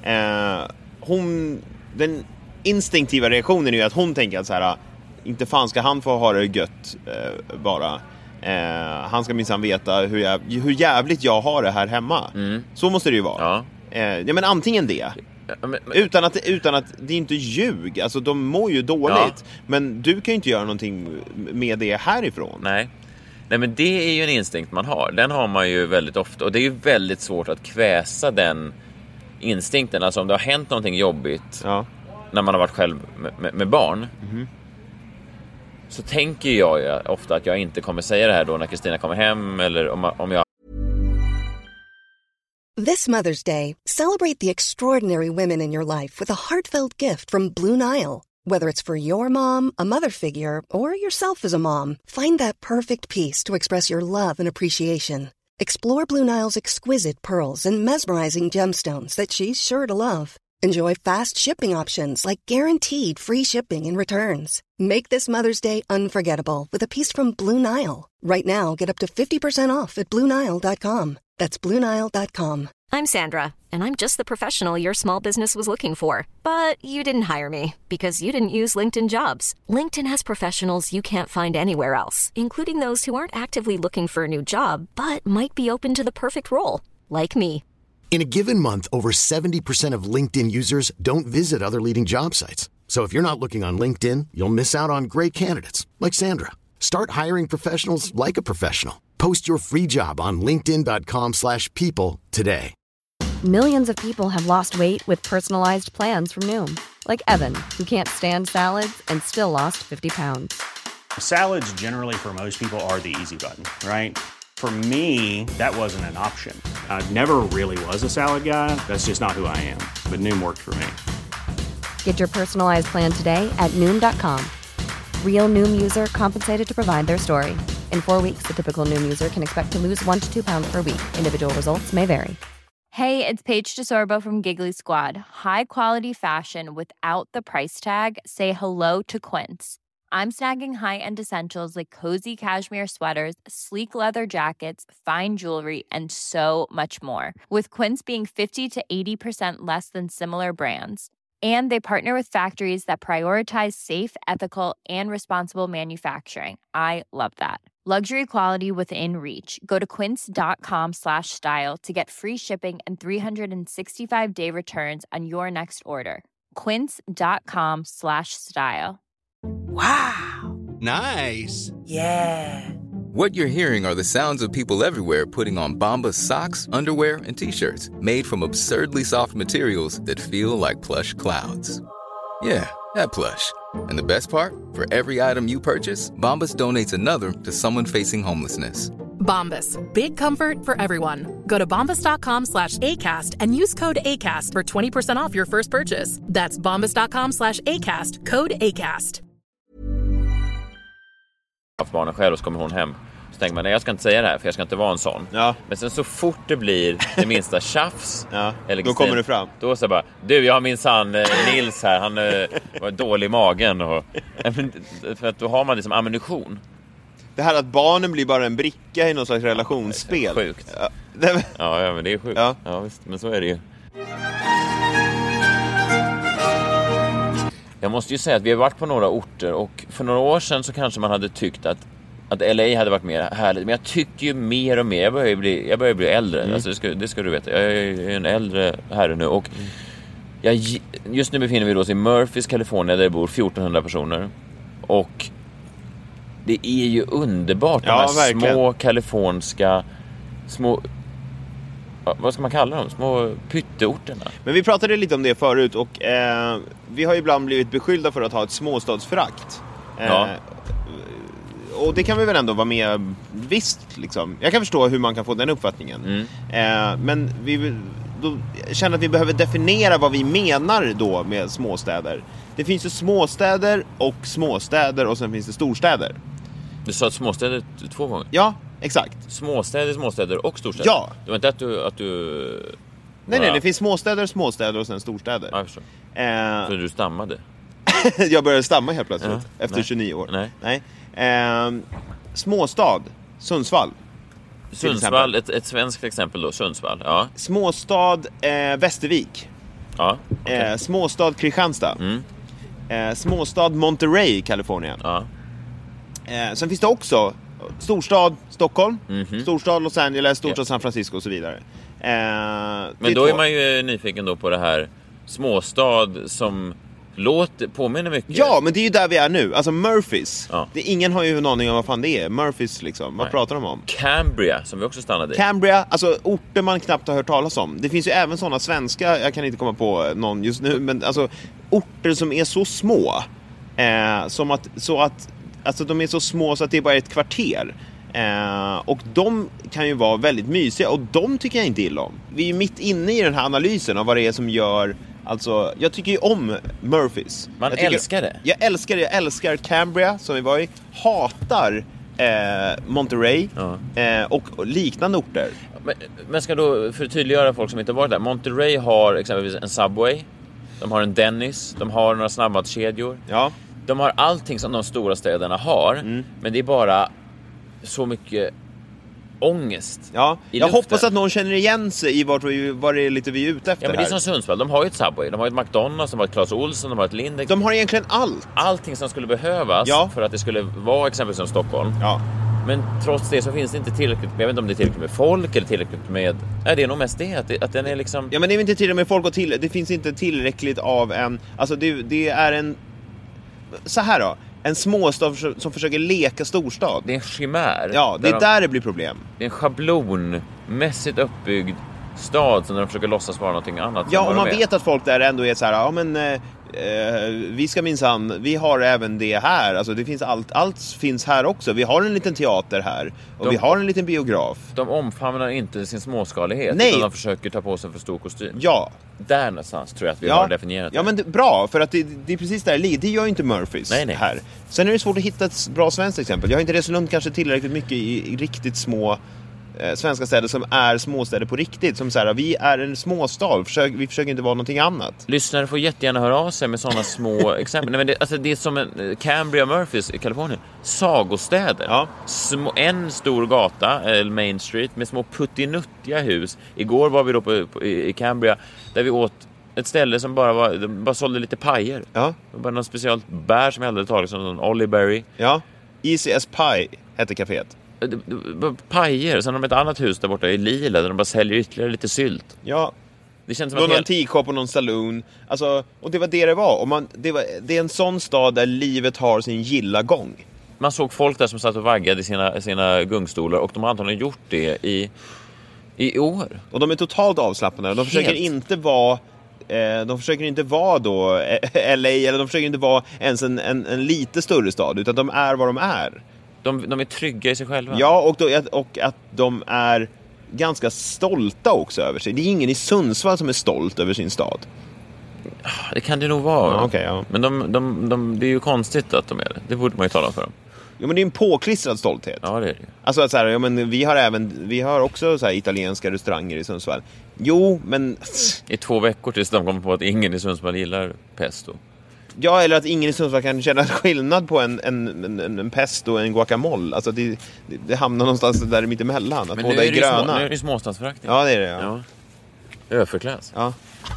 Den instinktiva reaktionen är ju att hon tänker att så här, inte fan ska han få ha det gött bara. Han ska minsann veta hur jävligt jag har det här hemma. Så måste det ju vara. Ja. Ja, men antingen det. Utan att det är inte ljug. Alltså de mår ju dåligt. Men du kan ju inte göra någonting med det härifrån. Nej, men det är ju en instinkt man har. Den har man ju väldigt ofta. Och det är ju väldigt svårt att kväsa den instinkten. Alltså om det har hänt någonting jobbigt när man har varit själv med barn. Så tänker jag ju ofta att jag inte kommer säga det här då när Kristina kommer hem. Eller om jag... This Mother's Day, celebrate the extraordinary women in your life with a heartfelt gift from Blue Nile. Whether it's for your mom, a mother figure, or yourself as a mom, find that perfect piece to express your love and appreciation. Explore Blue Nile's exquisite pearls and mesmerizing gemstones that she's sure to love. Enjoy fast shipping options like guaranteed free shipping and returns. Make this Mother's Day unforgettable with a piece from Blue Nile. Right now, get up to 50% off at BlueNile.com. That's BlueNile.com. I'm Sandra, and I'm just the professional your small business was looking for. But you didn't hire me because you didn't use LinkedIn Jobs. LinkedIn has professionals you can't find anywhere else, including those who aren't actively looking for a new job, but might be open to the perfect role, like me. In a given month, over 70% of LinkedIn users don't visit other leading job sites. So if you're not looking on LinkedIn, you'll miss out on great candidates like Sandra. Start hiring professionals like a professional. Post your free job on linkedin.com/people today. Millions of people have lost weight with personalized plans from Noom. Like Evan, who can't stand salads and still lost 50 pounds. Salads generally for most people are the easy button, right? For me, that wasn't an option. I never really was a salad guy. That's just not who I am. But Noom worked for me. Get your personalized plan today at Noom.com. Real Noom user compensated to provide their story. In 4 weeks, the typical Noom user can expect to lose 1 to 2 pounds per week. Individual results may vary. Hey, it's Paige DeSorbo from Giggly Squad. High quality fashion without the price tag. Say hello to Quince. I'm snagging high-end essentials like cozy cashmere sweaters, sleek leather jackets, fine jewelry, and so much more. With Quince being 50 to 80% less than similar brands. And they partner with factories that prioritize safe, ethical, and responsible manufacturing. I love that. Luxury quality within reach. Go to quince.com/style to get free shipping and 365-day returns on your next order. Quince.com/style. Wow. Nice. Yeah. What you're hearing are the sounds of people everywhere putting on Bombas socks, underwear, and T-shirts made from absurdly soft materials that feel like plush clouds. Yeah, that plush. And the best part? For every item you purchase, Bombas donates another to someone facing homelessness. Bombas. Big comfort for everyone. Go to bombas.com/ACAST and use code ACAST for 20% off your first purchase. That's bombas.com/ACAST. Code ACAST. Haft barnen själv och så kommer hon hem. Så tänker man, nej jag ska inte säga det här för jag ska inte vara en sån. Ja. Men sen så fort det blir det minsta tjafs eller då kommer det fram. Då så bara, du jag har min son Nils här, han var dålig i magen. Och, för att då har man det som ammunition. Det här att barnen blir bara en bricka i någon slags relationsspel. Ja, sjukt. Ja, men det är sjukt. Ja, visst, men så är det ju. Jag måste ju säga att vi har varit på några orter och för några år sedan så kanske man hade tyckt att LA hade varit mer härligt. Men jag tycker ju mer och mer, jag börjar bli äldre. Alltså det ska du veta. Jag är en äldre herre nu och just nu befinner vi oss i Murphys, Kalifornien där det bor 1400 personer. Och det är ju underbart de här verkligen. Små kaliforniska vad ska man kalla dem? Små pytteorterna. Men vi pratade lite om det förut och vi har ibland blivit beskyllda för att ha ett småstadsförakt. och det kan vi väl ändå vara med visst liksom. Jag kan förstå hur man kan få den uppfattningen. Men då känner att vi behöver definiera vad vi menar då med småstäder. Det finns ju småstäder och sen finns det storstäder. Du sa att småstäder 2 gånger? Ja, exakt. Småstäder och storstäder? Ja. Det var inte att du... Nej, det finns småstäder och sen storstäder. Ja, jag förstår. För du stammade? Jag började stamma helt plötsligt efter 29 år. Nej. Småstad, Sundsvall. Sundsvall, ett svenskt exempel då, Sundsvall. Ja. Småstad, Västervik. Ja. Okay. Småstad, Kristianstad. Småstad, Monterey, Kalifornien. Ja. Sen finns det också storstad, Stockholm. Storstad, Los Angeles, storstad, San Francisco och så vidare. Men då är man ju nyfiken då på det här småstad som påminner mycket. Ja, men det är ju där vi är nu. Alltså Murphys. Ja. Ingen har ju en aning om vad fan det är. Murphys liksom. Vad pratar de om? Cambria, som vi också stannade i. Cambria, alltså orter man knappt har hört talas om. Det finns ju även sådana svenska, jag kan inte komma på någon just nu, men alltså orter som är så små. Alltså de är så små så att det är bara ett kvarter. Och de kan ju vara väldigt mysiga, och de tycker jag inte illa om. Vi är ju mitt inne i den här analysen av vad det är som gör. Alltså, jag tycker ju om Murphys. Älskar det. Jag älskar Cambria som vi var i. Hatar Monterey och liknande orter. Men ska då förtydliggöra folk som inte varit där. Monterey har exempelvis en Subway. De har en Dennis. De har några snabbmatskedjor. Ja. De har allting som de stora städerna har. Men det är bara så mycket ångest. Ja, jag hoppas att någon känner igen sig i vad det är lite vi är ute efter. Ja, men det är som Sundsvall. De har ju ett Subway, de har ett McDonald's, de har ett Clas Ohlson, de har ett Lindex. De har egentligen allt. Allting som skulle behövas för att det skulle vara exempelvis som Stockholm. Ja. Men trots det så finns det inte tillräckligt, jag vet inte om det är tillräckligt med folk eller tillräckligt med... Nej, det är nog mest det, att den är liksom... Ja, men det är inte tillräckligt med folk och det finns inte tillräckligt av en... Alltså det är en... Så här då. En småstad som försöker leka storstad. Det är en chimär. Ja, det är där det blir problem. Det är en schablonmässigt uppbyggd stad som de försöker låtsas vara någonting annat. Ja, och man vet att folk där ändå är så här, ja men vi ska minsann, vi har även det här. Alltså det finns allt finns här också. Vi har en liten teater här och vi har en liten biograf. De omfamnar inte sin småskalighet. Nej. Utan de försöker ta på sig för stor kostym. Ja. Där någonstans tror jag att vi har definierat det. Ja, men bra, för att det är precis där det ligger. Det gör ju inte Murphys här. Sen är det svårt att hitta ett bra svenskt exempel. Jag har inte rest runt kanske tillräckligt mycket i riktigt små svenska städer som är småstäder på riktigt. Som så här, vi är en småstad. Vi försöker inte vara någonting annat. Lyssnare får jättegärna höra av sig med sådana små exempel. Nej, men det är som en Cambria, Murphys i Kalifornien. Sagostäder. Ja. En stor gata, Main Street, med små puttinuttiga hus. Igår var vi då i Cambria där vi åt ett ställe som bara sålde lite pajer. Ja. Bara någon speciellt bär som jag aldrig tagit, som någon Ollyberry. Ja, Easy as Pie hette kaféet. Pajer, sen har de ett annat hus där borta i Lila där de bara säljer ytterligare lite sylt. Ja. Det känns som någon teakopp och någon saloon. Alltså, och det var det var. Och det är en sån stad där livet har sin gilla gång. Man såg folk där som satt och vaggade i sina gungstolar, och de har antagligen gjort det i år. Och de är totalt avslappnade. De försöker inte vara då LA, eller de försöker inte vara ens en lite större stad, utan de är vad de är. De är trygga i sig själva. Ja, och att de är ganska stolta också över sig. Det är ingen i Sundsvall som är stolt över sin stad. Det kan det nog vara. Ja, okay, ja. Men det är ju konstigt att de är det. Det borde man ju tala för dem. Ja, men det är en påklistrad stolthet. Ja, det är det. Alltså att så här, ja, men vi har också så här italienska restauranger i Sundsvall. Jo, men i 2 veckor tills de kommer på att ingen i Sundsvall gillar pesto. Ja, eller att ingen i Sundsvall kan känna skillnad på en pesto och en guacamole. Alltså det hamnar någonstans där mitt emellan. Att båda är gröna. Nu är det småstadsförakt. Ja, det är det, ja. Överklass. Ja.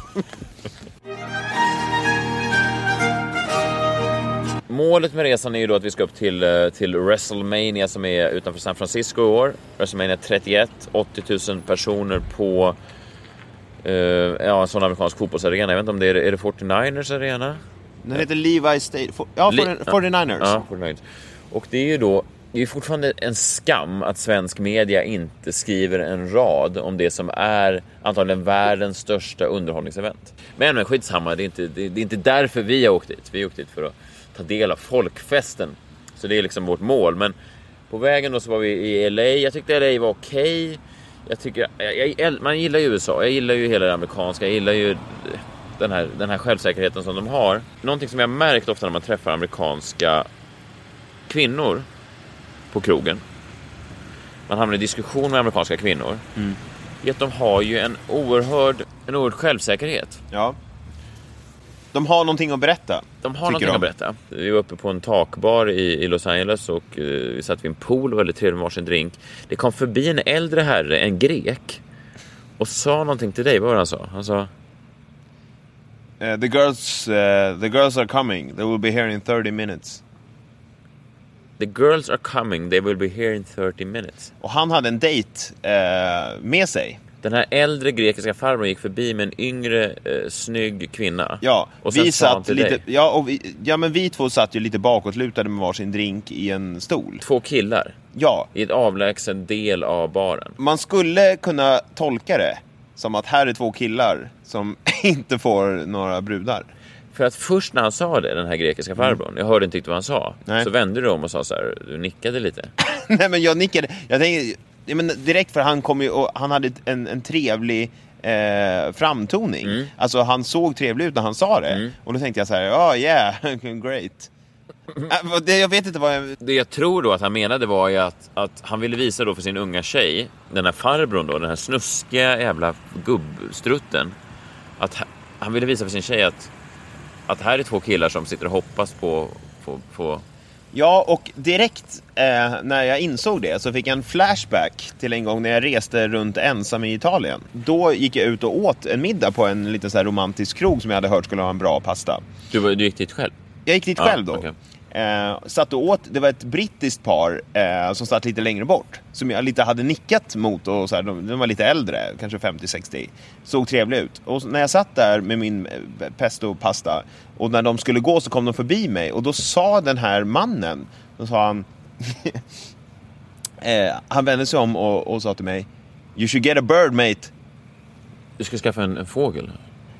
Målet med resan är ju då att vi ska upp till WrestleMania som är utanför San Francisco i år. WrestleMania 31, 80 000 personer på en sån amerikansk fotbollsarena. Jag vet inte om det är det 49ers arena? Den heter Levi Stadium. 49ers. Ja, 49ers. Och det är ju då, det är fortfarande en skam att svensk media inte skriver en rad om det som är antagligen världens största underhållningsevent. Men skitsamma, det är inte därför vi har åkt dit. Vi har åkt dit för att ta del av folkfesten Så det är liksom vårt mål. Men på vägen då så var vi i LA. Jag tyckte LA var okej. Jag tycker, man gillar ju USA. Jag gillar ju hela det amerikanska. Jag gillar ju den här självsäkerheten som de har. Någonting som jag har märkt ofta när man träffar amerikanska kvinnor på krogen. Man hamnar i diskussion med amerikanska kvinnor. Är att de har ju en oerhörd självsäkerhet. Ja. De har någonting att berätta. Att berätta. Vi var uppe på en takbar i Los Angeles och vi satt vid en pool och väldigt trevlig med varsin drink. Det kom förbi en äldre herre, en grek, och sa någonting till dig. Vad var det han sa? Han sa... The girls are coming. They will be here in 30 minutes. The girls are coming. They will be here in 30 minutes. Och han hade en dejt med sig. Den här äldre grekiska farbrorn gick förbi med en yngre snygg kvinna. Ja, och vi satt lite men vi två satt ju lite bakåtlutade med varsin drink i en stol. 2 killar. Ja, i ett avlägsen del av baren. Man skulle kunna tolka det som att här är 2 killar som inte får några brudar. För att först när han sa det, den här grekiska farbrorn, jag hörde inte riktigt vad han sa. Nej. Så vände du om och sa så här, du nickade lite. Nej, men jag nickade. Jag tänkte, men direkt, för han kom ju och han hade en trevlig framtoning. Alltså han såg trevlig ut när han sa det. Och då tänkte jag så här, yeah, great. Jag vet inte vad jag... Det jag tror då att han menade var ju att han ville visa då för sin unga tjej, den här farbrorn då, den här snuskiga jävla gubbstrutten, att han ville visa för sin tjej att här är 2 killar som sitter och hoppas på... Ja, och direkt när jag insåg det så fick jag en flashback till en gång när jag reste runt ensam i Italien. Då gick jag ut och åt en middag på en liten så här romantisk krog som jag hade hört skulle ha en bra pasta. Du gick dit själv? Jag gick dit själv då. Okay. Satt och åt, det var ett brittiskt par som satt lite längre bort, som jag lite hade nickat mot och så här, de var lite äldre, kanske 50-60, såg trevliga ut. Och när jag satt där med min pesto pasta och när de skulle gå så kom de förbi mig och då sa den här mannen, då sa han han vände sig om och sa till mig, you should get a bird, mate. Du ska skaffa en fågel.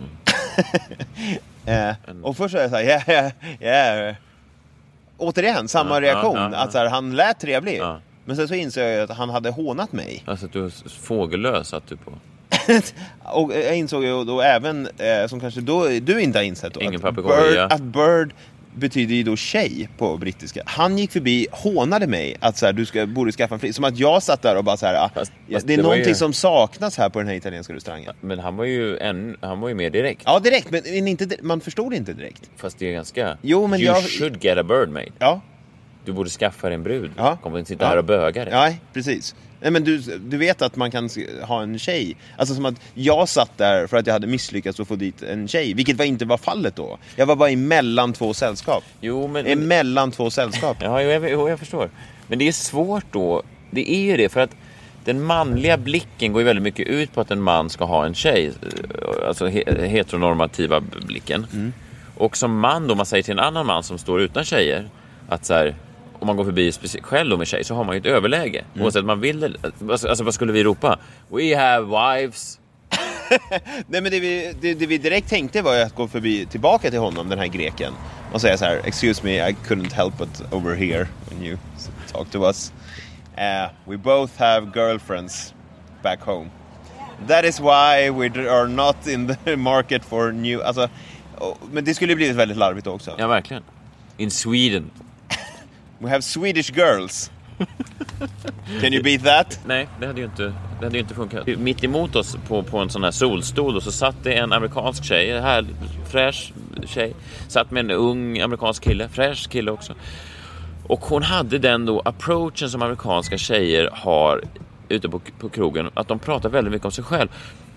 Och först sa jag så här, yeah. Återigen, samma reaktion. Att så här, han lät trevlig. Men sen så insåg jag att han hade hånat mig. Alltså att du är fågellös att du på. Och jag insåg ju då även, som kanske du inte har insett då, ingen papegoja. Att bird betyder ju då tjej på brittiska. Han gick förbi, hånade mig att så här, borde skaffa en fri. Som att jag satt där och bara så här, fast det är någonting som saknas här på den här italienska restaurangen. Men han var ju mer direkt. Ja, direkt, men inte, man förstod inte direkt. Fast det är ganska... Jo, men you should get a bird, mate. Ja. Du borde skaffa dig en brud. Ja. Kommer inte sitta här och böga dig. Ja, precis. Nej, men du vet att man kan ha en tjej. Alltså som att jag satt där för att jag hade misslyckats att få dit en tjej. Vilket inte var fallet då. Jag var bara emellan 2 sällskap. Jo, men... Emellan 2 sällskap. Ja, jag förstår. Men det är svårt då. Det är ju det, för att den manliga blicken går ju väldigt mycket ut på att en man ska ha en tjej. Alltså heteronormativa blicken. Och som man då, man säger till en annan man som står utan tjejer att så här, om man går förbi själv med tjej så har man ju ett överläge. Oavsett man vill, alltså vad skulle vi ropa? We have wives. Nej, men det vi direkt tänkte var att gå förbi tillbaka till honom, den här greken, och säga så här, excuse me, I couldn't help but over here when you talk to us. We both have girlfriends back home. That is why we are not in the market for new... Alltså, men det skulle blivit väldigt larvigt också. Ja, verkligen. In Sweden. We have Swedish girls. Can you beat that? Nej, det hade ju inte funkat. Mitt emot oss på en sån här solstol och så satt det en amerikansk tjej, en här fräsch tjej, satt med en ung amerikansk kille, fräsch kille också. Och hon hade den då approachen som amerikanska tjejer har ute på krogen, att de pratar väldigt mycket om sig själv.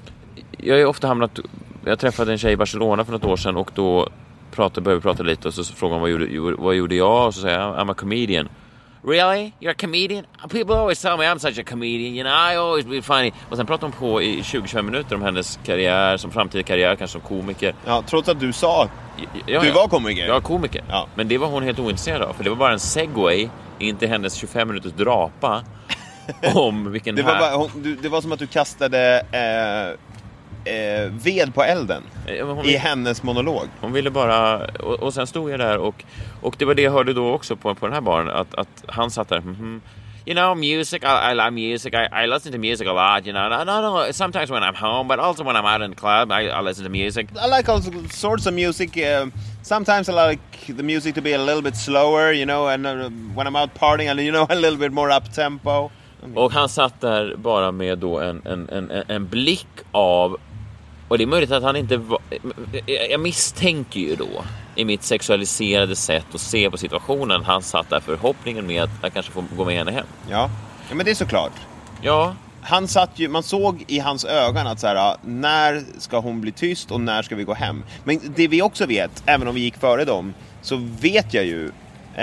Jag träffade en tjej i Barcelona för något år sedan och då började vi prata lite och så frågade hon vad gjorde jag, och så säger jag, I'm a comedian. Really? You're a comedian? People always tell me I'm such a comedian, you know, I always be funny. Och sen pratade hon på i 20-25 minuter om hennes karriär, som framtida karriär, kanske som komiker. Ja, trots att du sa du var komiker. Jag var komiker. Ja. Men det var hon helt ointresserad av, för det var bara en segway in till hennes 25 minuters drapa om vilken det var som att du kastade ved på elden i hennes monolog. Hon ville bara... Och sen stod jag där och det var det jag hörde då också på den här baren. Att han satt där... You know, music, I love music. I listen to music a lot, you know. No, sometimes when I'm home, but also when I'm out in the club, I listen to music. I like all sorts of music. Sometimes I like the music to be a little bit slower, you know, and when I'm out partying, you know, a little bit more up tempo. Och han satt där bara med då en blick av... Och det är möjligt att han inte var... Jag misstänker ju då i mitt sexualiserade sätt att se på situationen. Han satt där förhoppningen med att jag kanske får gå med henne hem. Ja, men det är såklart. Ja. Han satt ju, man såg i hans ögon att så här, när ska hon bli tyst och när ska vi gå hem? Men det vi också vet, även om vi gick före dem, så vet jag ju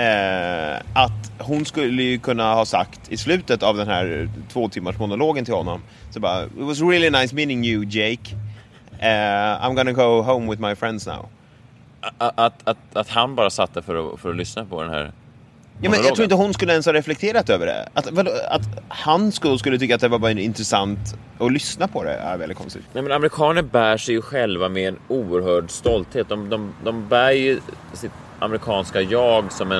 att hon skulle ju kunna ha sagt i slutet av den här 2 timmars monologen till honom, så bara, it was really nice meeting you, Jake. I'm gonna go home with my friends now. Att han bara satt där för att lyssna på den här. Ja, men jag tror inte hon skulle ens ha reflekterat över det. Att han skulle tycka att det var bara intressant att lyssna på det är väldigt konstigt. Nej, men amerikaner bär sig ju själva med en oerhörd stolthet. De bär ju sitt amerikanska jag som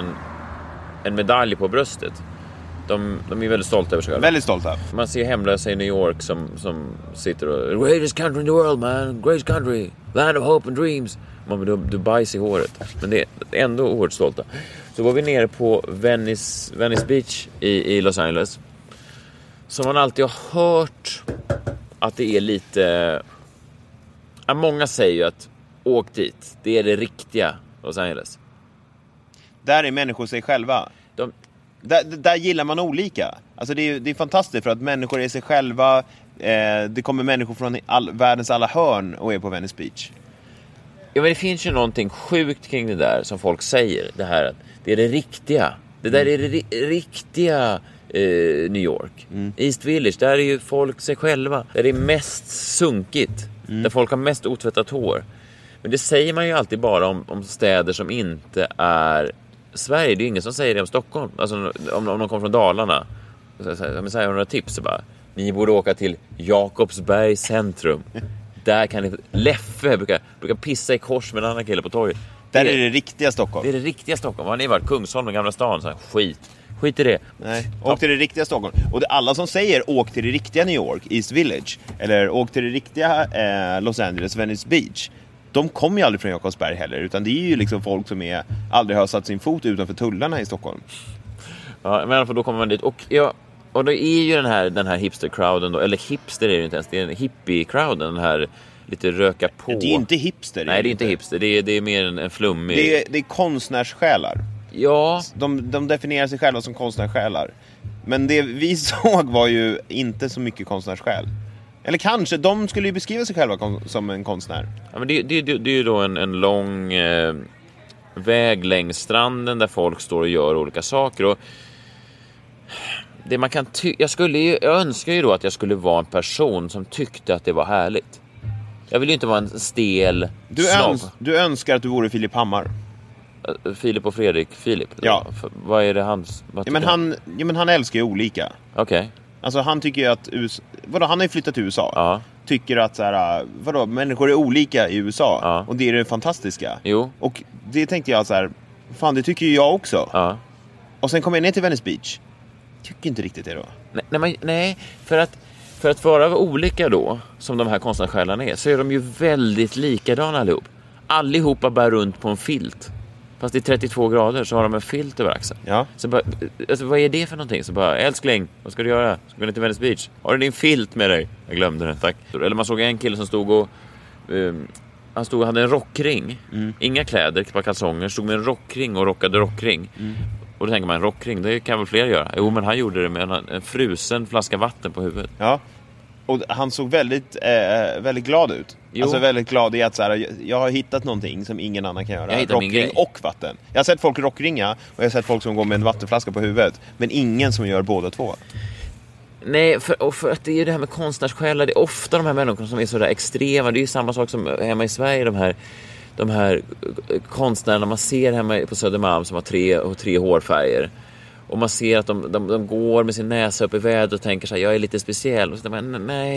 en medalj på bröstet. De är väldigt stolta över sig själva. Väldigt stolta. Man ser hemlösa i New York som sitter och... Greatest country in the world, man. Greatest country. Land of hope and dreams. Du bajs i håret. Men det är ändå oerhört stolta. Så var vi nere på Venice Beach i Los Angeles. Som man alltid har hört att det är lite... Många säger ju att åk dit. Det är det riktiga Los Angeles. Där är människor sig själva. Där gillar man olika. Alltså det är fantastiskt för att människor är sig själva. Det kommer människor från världens alla hörn och är på Venice Beach. Ja, men det finns ju någonting sjukt kring det där som folk säger. Det här att det är det riktiga. Det där är det riktiga New York. East Village, där är ju folk sig själva. Där det är mest sunkigt. Där folk har mest otvättat hår. Men det säger man ju alltid bara om städer som inte är Sverige. Det är ju ingen som säger det om Stockholm. Alltså om de kommer från Dalarna. Om jag säger några tips så bara, ni borde åka till Jakobsberg centrum. Där kan ni... Leffe brukar pissa i kors med en annan kille på torget. Där är det riktiga Stockholm. Det är det riktiga Stockholm. Har ni varit Kungsholm, Gamla stan? Så här, skit i det. Nej, åk till det riktiga Stockholm. Och det är alla som säger åk till det riktiga New York, East Village. Eller åk till det riktiga Los Angeles, Venice Beach. De kommer ju aldrig från Jakobsberg heller. Utan det är ju liksom folk som aldrig har satt sin fot utanför tullarna i Stockholm. Ja, men i alla fall då kommer man dit. Och det är ju den här hipster-crowden då. Eller hipster är det inte ens. Det är en hippie-crowden. Den här lite röka på. Det är inte hipster. Nej, det är inte hipster. Det är mer en flummig... Det är konstnärssjälar. Ja. De definierar sig själva som konstnärssjälar. Men det vi såg var ju inte så mycket konstnärssjäl. Eller kanske, de skulle ju beskriva sig själva som en konstnär. Ja, men det är ju då en lång väg längs stranden där folk står och gör olika saker. Och det man kan jag önskar ju då att jag skulle vara en person som tyckte att det var härligt. Jag vill ju inte vara en stel snobb. Du önskar att du vore Filip Hammar. Filip och Fredrik. Filip? Ja. Vad är det hans... men han älskar ju olika. Okej. Okay. Alltså han tycker ju att han har ju flyttat till USA. Ja. Tycker att så här, människor är olika i USA. Ja. Och det är det fantastiska. Jo. Och det tänkte jag så här, fan det tycker ju jag också. Ja. Och sen kom jag ner till Venice Beach. Tycker inte riktigt det då. Nej, för att vara olika då, som de här konstnärssjälarna är, så är de ju väldigt likadana allihop. Allihopa bär runt på en filt. Fast det är 32 grader så har de en filt över axeln. Ja. Så bara, alltså, vad är det för någonting? Så bara, älskling, vad ska du göra? Ska du ner till Venice Beach? Har du din filt med dig? Jag glömde den, tack. Eller man såg en kille som stod och... han hade en rockring. Inga kläder, bara kalsonger. Stod med en rockring och rockade rockring. Och då tänker man, en rockring, det kan väl fler göra? Jo, men han gjorde det med en frusen flaska vatten på huvudet. Ja. Och han såg väldigt glad ut. Jo. Alltså väldigt glad i att så här, jag har hittat någonting som ingen annan kan göra. Rockring och vatten. Jag har sett folk rockringa och jag har sett folk som går med en vattenflaska på huvudet. Men ingen som gör båda två. Nej, för att det är ju det här med konstnärssjälar. Det är ofta de här människorna som är så där extrema. Det är ju samma sak som hemma i Sverige. De här konstnärerna man ser hemma på Södermalm som har tre hårfärger. Och man ser att de går med sin näsa upp i vädret och tänker så här, jag är lite speciell. Och så tänker man, nej,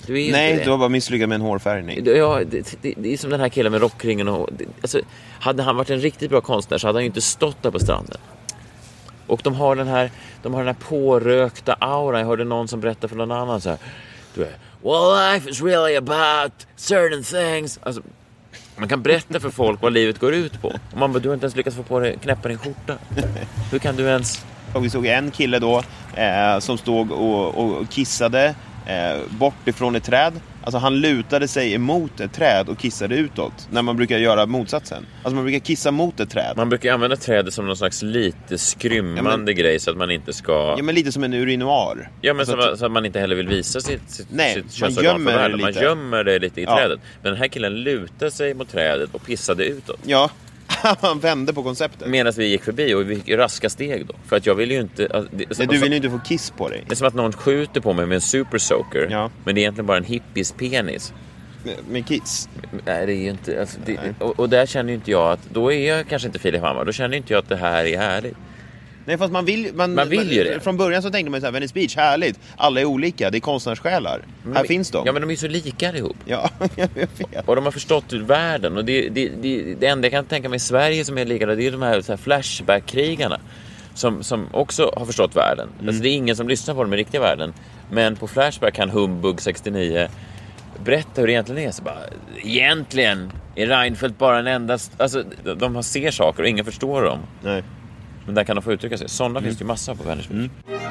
Du är Nej, inte det. du har bara misslyckats med en hårfärgning. Ja, det är som den här killen med rockringen. Alltså, hade han varit en riktigt bra konstnär så hade han ju inte stått där på stranden. Och de har den här pårökta aura. Jag hörde någon som berättade för någon annan så här. Well, life is really about certain things. Alltså, man kan berätta för folk vad livet går ut på. Och man bara, du har inte ens lyckats få på dig, knäppa din skjorta. Hur kan du ens... Och vi såg en kille då som stod och kissade bort ifrån ett träd. Alltså han lutade sig emot ett träd och kissade utåt. När man brukar göra motsatsen. Alltså man brukar kissa mot ett träd. Man brukar använda trädet som någon slags lite skrymmande grej så att man inte ska... Ja, men lite som en urinoir. Ja, men alltså så att man inte heller vill visa sitt könsorgan för världen. Man gömmer det lite i trädet. Men den här killen lutade sig mot trädet och pissade utåt. Ja, han vände på konceptet. Medan vi gick förbi och vi gick raska steg då. För att jag vill ju inte... Nej, du vill ju inte få kiss på dig. Det är som att någon skjuter på mig med en super soaker. Ja. Men det är egentligen bara en hippies penis. Med kiss? Nej, det är ju inte... Alltså, och där känner ju inte jag att... Då är jag kanske inte Filip Hammar. Då känner inte jag att det här är härligt. Nej, fast man vill ju det. Från början så tänkte man så här, Venice Beach, härligt. Alla är olika, det är konstnärssjälar. Här finns de. Ja, men de är så lika ihop. Ja, jag vet. Och de har förstått världen. Och det enda jag kan tänka mig i Sverige som är lika, det är de här Flashback-krigarna. Som också har förstått världen. Alltså, det är ingen som lyssnar på dem i riktiga världen. Men på Flashback kan Humbug 69 berätta hur det egentligen är. Så bara, egentligen är Reinfeldt bara en endast... Alltså, de ser saker och ingen förstår dem. Nej. Men där kan de få uttrycka sig. Sådana finns det ju massa på Venice Beach.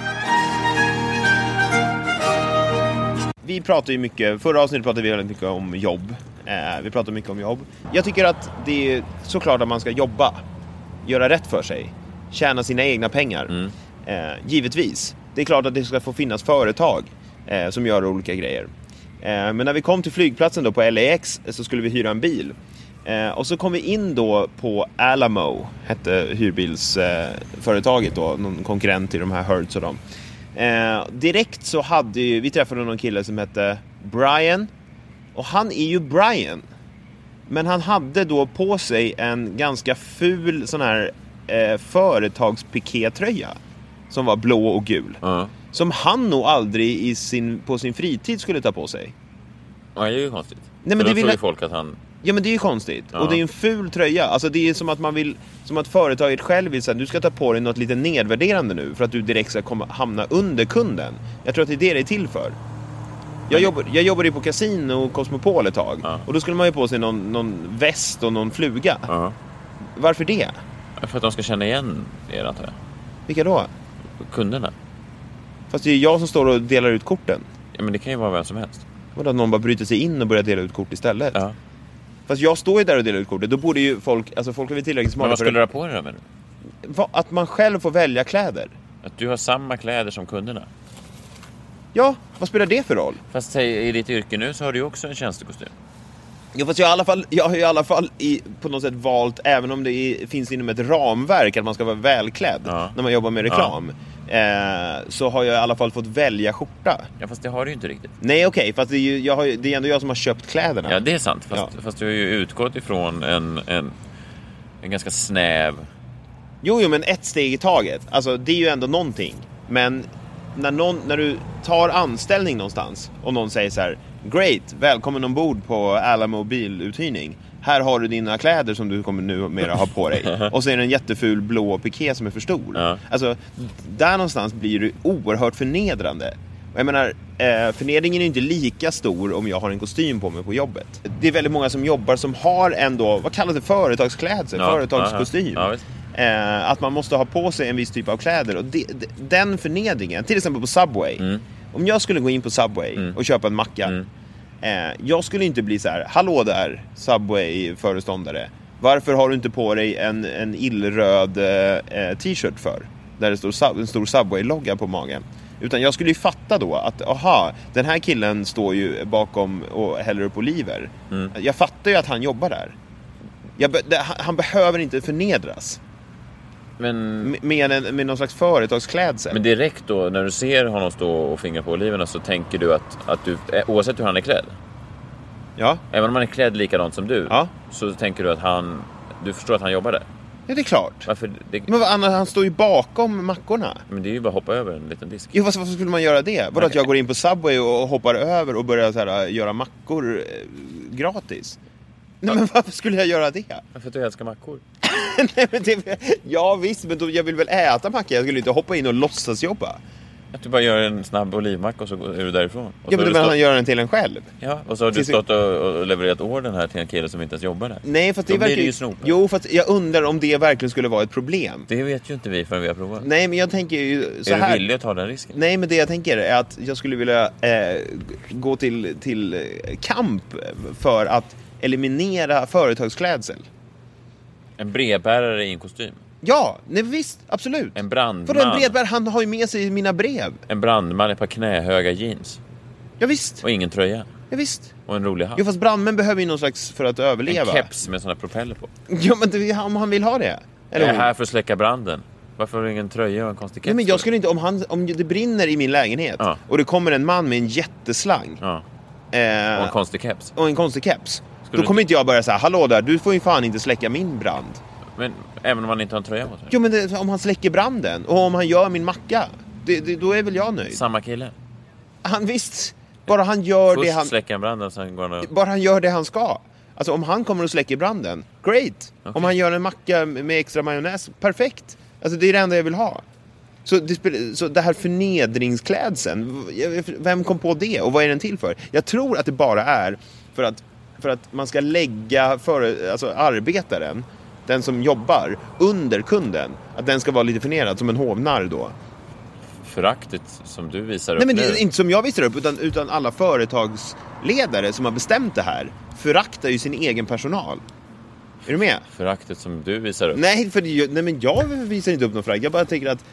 Vi pratar ju mycket, förra avsnittet pratade vi väldigt mycket om jobb. Vi pratar mycket om jobb. Jag tycker att det är såklart att man ska jobba. Göra rätt för sig. Tjäna sina egna pengar. Givetvis. Det är klart att det ska få finnas företag som gör olika grejer. Men när vi kom till flygplatsen då på LAX så skulle vi hyra en bil. Och så kom vi in då på Alamo, hette hyrbilsföretaget då, någon konkurrent till de här Hertz och dem. Direkt så hade vi träffade någon kille som hette Brian. Och han är ju Brian. Men han hade då på sig en ganska ful sån här företagspikétröja som var blå och gul. Som han nog aldrig på sin fritid skulle ta på sig. Ja, det är ju konstigt. Nej, men det det tror vill... ju folk att han... Ja, men det är ju konstigt. Ja. Och det är en ful tröja. Alltså det är som att som att företaget själv vill säga, du ska ta på dig något lite nedvärderande nu för att du direkt ska hamna under kunden. Jag tror att det är det är till för. Jag jobbade ju på Casino och Cosmopol ett tag. Och då skulle man ju på sig någon väst och någon fluga. Varför det? För att de ska känna igen er, antar jag. Vilka då? Kunderna. Fast det är jag som står och delar ut korten. Ja, men det kan ju vara vem som helst. Vadå, att någon bara bryter sig in och börjar dela ut kort istället? Ja. Fast jag står ju där och delar ut kortet. Då borde ju folk är väl tillräckligt smarta. Men vad skulle du ha på dig då, menar du? Att man själv får välja kläder. Att du har samma kläder som kunderna. Ja, vad spelar det för roll? Fast i ditt yrke nu så har du ju också en tjänstekostym. Ja, fast jag har i alla fall på något sätt valt, även om det finns inom ett ramverk att man ska vara välklädd när man jobbar med reklam. Så har jag i alla fall fått välja skjorta. Ja, fast det har du ju inte riktigt. Nej, okej, fast det är ändå jag som har köpt kläderna. Ja, det är sant. Fast du har ju utgått ifrån en ganska snäv... Jo, men ett steg i taget. Alltså, det är ju ändå någonting. Men när du tar anställning någonstans och någon säger så här: great, välkommen ombord på Alamo biluthyrning. Här har du dina kläder som du kommer numera ha på dig. Och så är det en jätteful blå piké som är för stor. Alltså, där någonstans blir det oerhört förnedrande. Och jag menar, förnedringen är inte lika stor om jag har en kostym på mig på jobbet. Det är väldigt många som jobbar som har ändå, vad kallas det, företagsklädsel, företagskostym. Att man måste ha på sig en viss typ av kläder. Och den förnedringen, till exempel på Subway. Om jag skulle gå in på Subway och köpa en macka, jag skulle inte bli så här: hallå där, Subway-föreståndare, varför har du inte på dig en illröd t-shirt för? Där det står en stor Subway-logga på magen. Utan jag skulle ju fatta då att, den här killen står ju bakom och häller upp oliver. Jag fattar ju att han jobbar där. Han behöver inte förnedras. Men med någon slags företagsklädsel. Men direkt då, när du ser honom stå och fingra på oliverna, så tänker du att du, oavsett hur han är klädd, ja, även om han är klädd likadant som du, så tänker du att du förstår att han jobbar där. Ja, det är klart. Varför? Men Anna, han står ju bakom mackorna. Men det är ju bara att hoppa över en liten disk. Jo, varför skulle man göra det? Vadå att jag går in på Subway och hoppar över och börjar så här, göra mackor gratis? Nej, men varför skulle jag göra det? För att du älskar mackor. Nej, men ja, visst, men jag vill väl äta macka. Jag skulle inte hoppa in och låtsas jobba. Att du bara gör en snabb olivmacka och så är du därifrån. Och ja, men han gör den till en själv. Ja, och så har du stått och levererat ordern här till en kille som inte ens jobbar där. Nej, för att det blir det ju snopet. Jo, för att jag undrar om det verkligen skulle vara ett problem. Det vet ju inte vi förrän vi har provat. Nej, men jag tänker ju så här. Är du villig att ta den risken? Nej, men det jag tänker är att jag skulle vilja gå till kamp för att eliminera företagsklädsel. En brevbärare i en kostym? Ja, nej, visst, absolut. En brandman? För en brevbärare, han har ju med sig mina brev. En brandman är på knähöga jeans? Ja, visst. Och ingen tröja? Ja, visst. Och en rolig hatt? Jo, fast brandmän behöver ju någon slags för att överleva. En keps med såna propeller på? Ja, men om han vill ha det. Eller jag är här för att släcka branden. Varför har du ingen tröja och en konstig keps? Nej, men jag skulle inte, om det brinner i min lägenhet och det kommer en man med en jätteslang. Ja. Och en konstig keps. Och en konstig keps. Då kommer inte jag börja säga, hallå där, du får ju fan inte släcka min brand. Men även om man inte har en tröja på sig? Jo, men om han släcker branden och om han gör min macka, då är väl jag nöjd. Samma kille? Han visst, bara han gör först det han... släcker branden, sen går han... Bara han gör det han ska. Alltså om han kommer och släcker branden, great. Okay. Om han gör en macka med extra majonnäs, perfekt. Alltså det är det enda jag vill ha. Så det här förnedringsklädseln, vem kom på det och vad är den till för? Jag tror att det bara är för att man ska lägga alltså arbetaren, den som jobbar, under kunden. Att den ska vara lite förnedrad som en hovnarr då. Föraktigt som du visar upp. Nej, men nu. Inte som jag visar upp, utan alla företagsledare som har bestämt det här föraktar ju sin egen personal. Är du med? Föraktigt som du visar upp. Nej, men jag visar inte upp någon förakt. Jag bara tänker att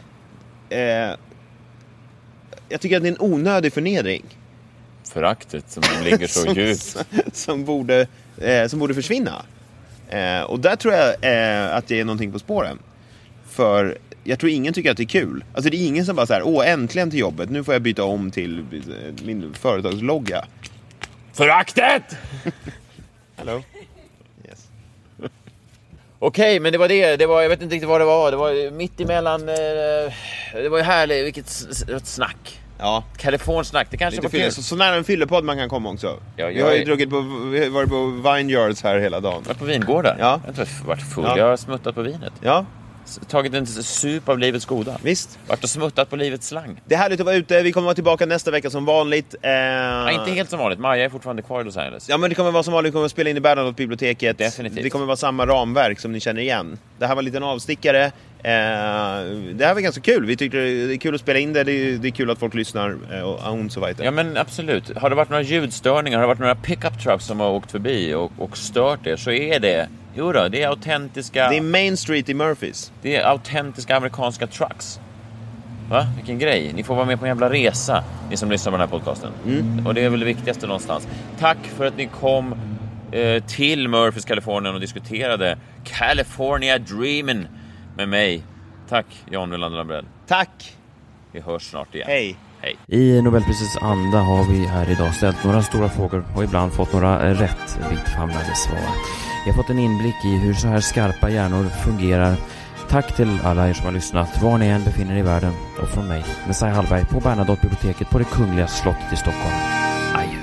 jag tycker att det är en onödig förnedring. Föraktigt som ligger så djupt. som borde försvinna. Och där tror jag att det är någonting på spåren. För jag tror ingen tycker att det är kul. Alltså det är ingen som bara så här, äntligen till jobbet. Nu får jag byta om till min företagslogga. Föraktet! Hello? Yes. Okej, men det var det. Jag vet inte riktigt vad det var. Det var mitt emellan... det var ju härligt. Vilket snack. Ja. Kalifornsnack. Det kanske var kul. Så nära en fyllepodd man kan komma också. Ja, vi har ju varit på Vineyards här hela dagen. Varit på vingårdar? Ja. Jag har inte varit full. Ja. Jag har smuttat på vinet. Ja. Tagit en sup av livets goda. Visst. Vart och smuttat på livets slang. Det är härligt att vara ute. Vi kommer vara tillbaka nästa vecka som vanligt. Inte helt som vanligt. Maja är fortfarande kvar i Los Angeles. Ja, men det kommer vara som vanligt. Vi kommer att spela in i Bernadotte-biblioteket. Definitivt. Det kommer vara samma ramverk som ni känner igen. Det här var en liten avstickare. Det här var ganska kul. Vi tyckte det är kul att spela in det. Det är kul att folk lyssnar och så vidare. Ja, men absolut. Har det varit några ljudstörningar, har det varit några pickup trucks som har åkt förbi och stört er, så är det... Jo då, det är autentiska... Det är Main Street i Murphys. Det är autentiska amerikanska trucks. Va? Vilken grej. Ni får vara med på en jävla resa, ni som lyssnar på den här podcasten. Och det är väl det viktigaste någonstans. Tack för att ni kom till Murphys, Kalifornien och diskuterade California Dreamin' med mig. Tack, Jan Wilander Lambrell. Tack. Vi hörs snart igen. Hej. Hej. I Nobelprisets anda har vi här idag ställt några stora frågor och ibland fått några rätt vittfamlade svar. Vi har fått en inblick i hur så här skarpa hjärnor fungerar. Tack till alla er som har lyssnat, var ni än befinner i världen. Och från mig, Messiah Hallberg, på Bernadotte-biblioteket på det Kungliga slottet i Stockholm. Adjö.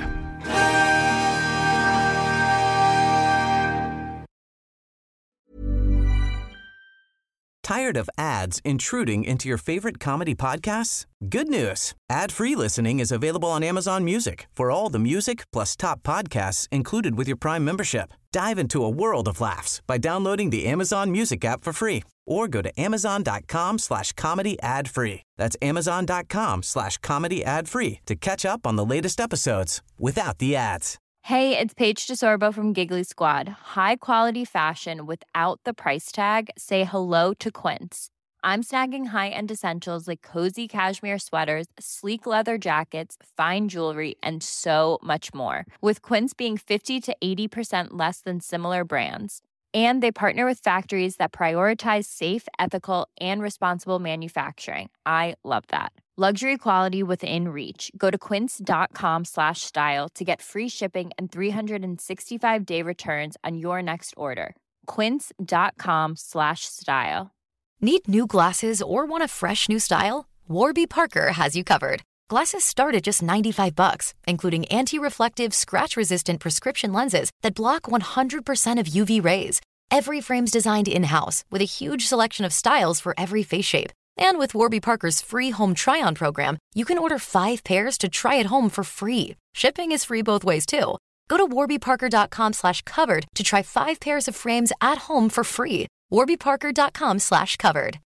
Tired of ads intruding into your favorite comedy podcasts? Good news. Ad-free listening is available on Amazon Music for all the music plus top podcasts included with your Prime membership. Dive into a world of laughs by downloading the Amazon Music app for free or go to amazon.com/comedy ad-free. That's amazon.com/comedy ad-free to catch up on the latest episodes without the ads. Hey, it's Paige DeSorbo from Giggly Squad. High quality fashion without the price tag. Say hello to Quince. I'm snagging high-end essentials like cozy cashmere sweaters, sleek leather jackets, fine jewelry, and so much more. With Quince being 50 to 80% less than similar brands. And they partner with factories that prioritize safe, ethical, and responsible manufacturing. I love that. Luxury quality within reach. Go to quince.com/style to get free shipping and 365-day returns on your next order. quince.com/style. Need new glasses or want a fresh new style? Warby Parker has you covered. Glasses start at just $95, including anti-reflective, scratch-resistant prescription lenses that block 100% of UV rays. Every frame's designed in-house with a huge selection of styles for every face shape. And with Warby Parker's free home try-on program, you can order 5 pairs to try at home for free. Shipping is free both ways, too. Go to warbyparker.com/covered to try 5 pairs of frames at home for free. warbyparker.com/covered.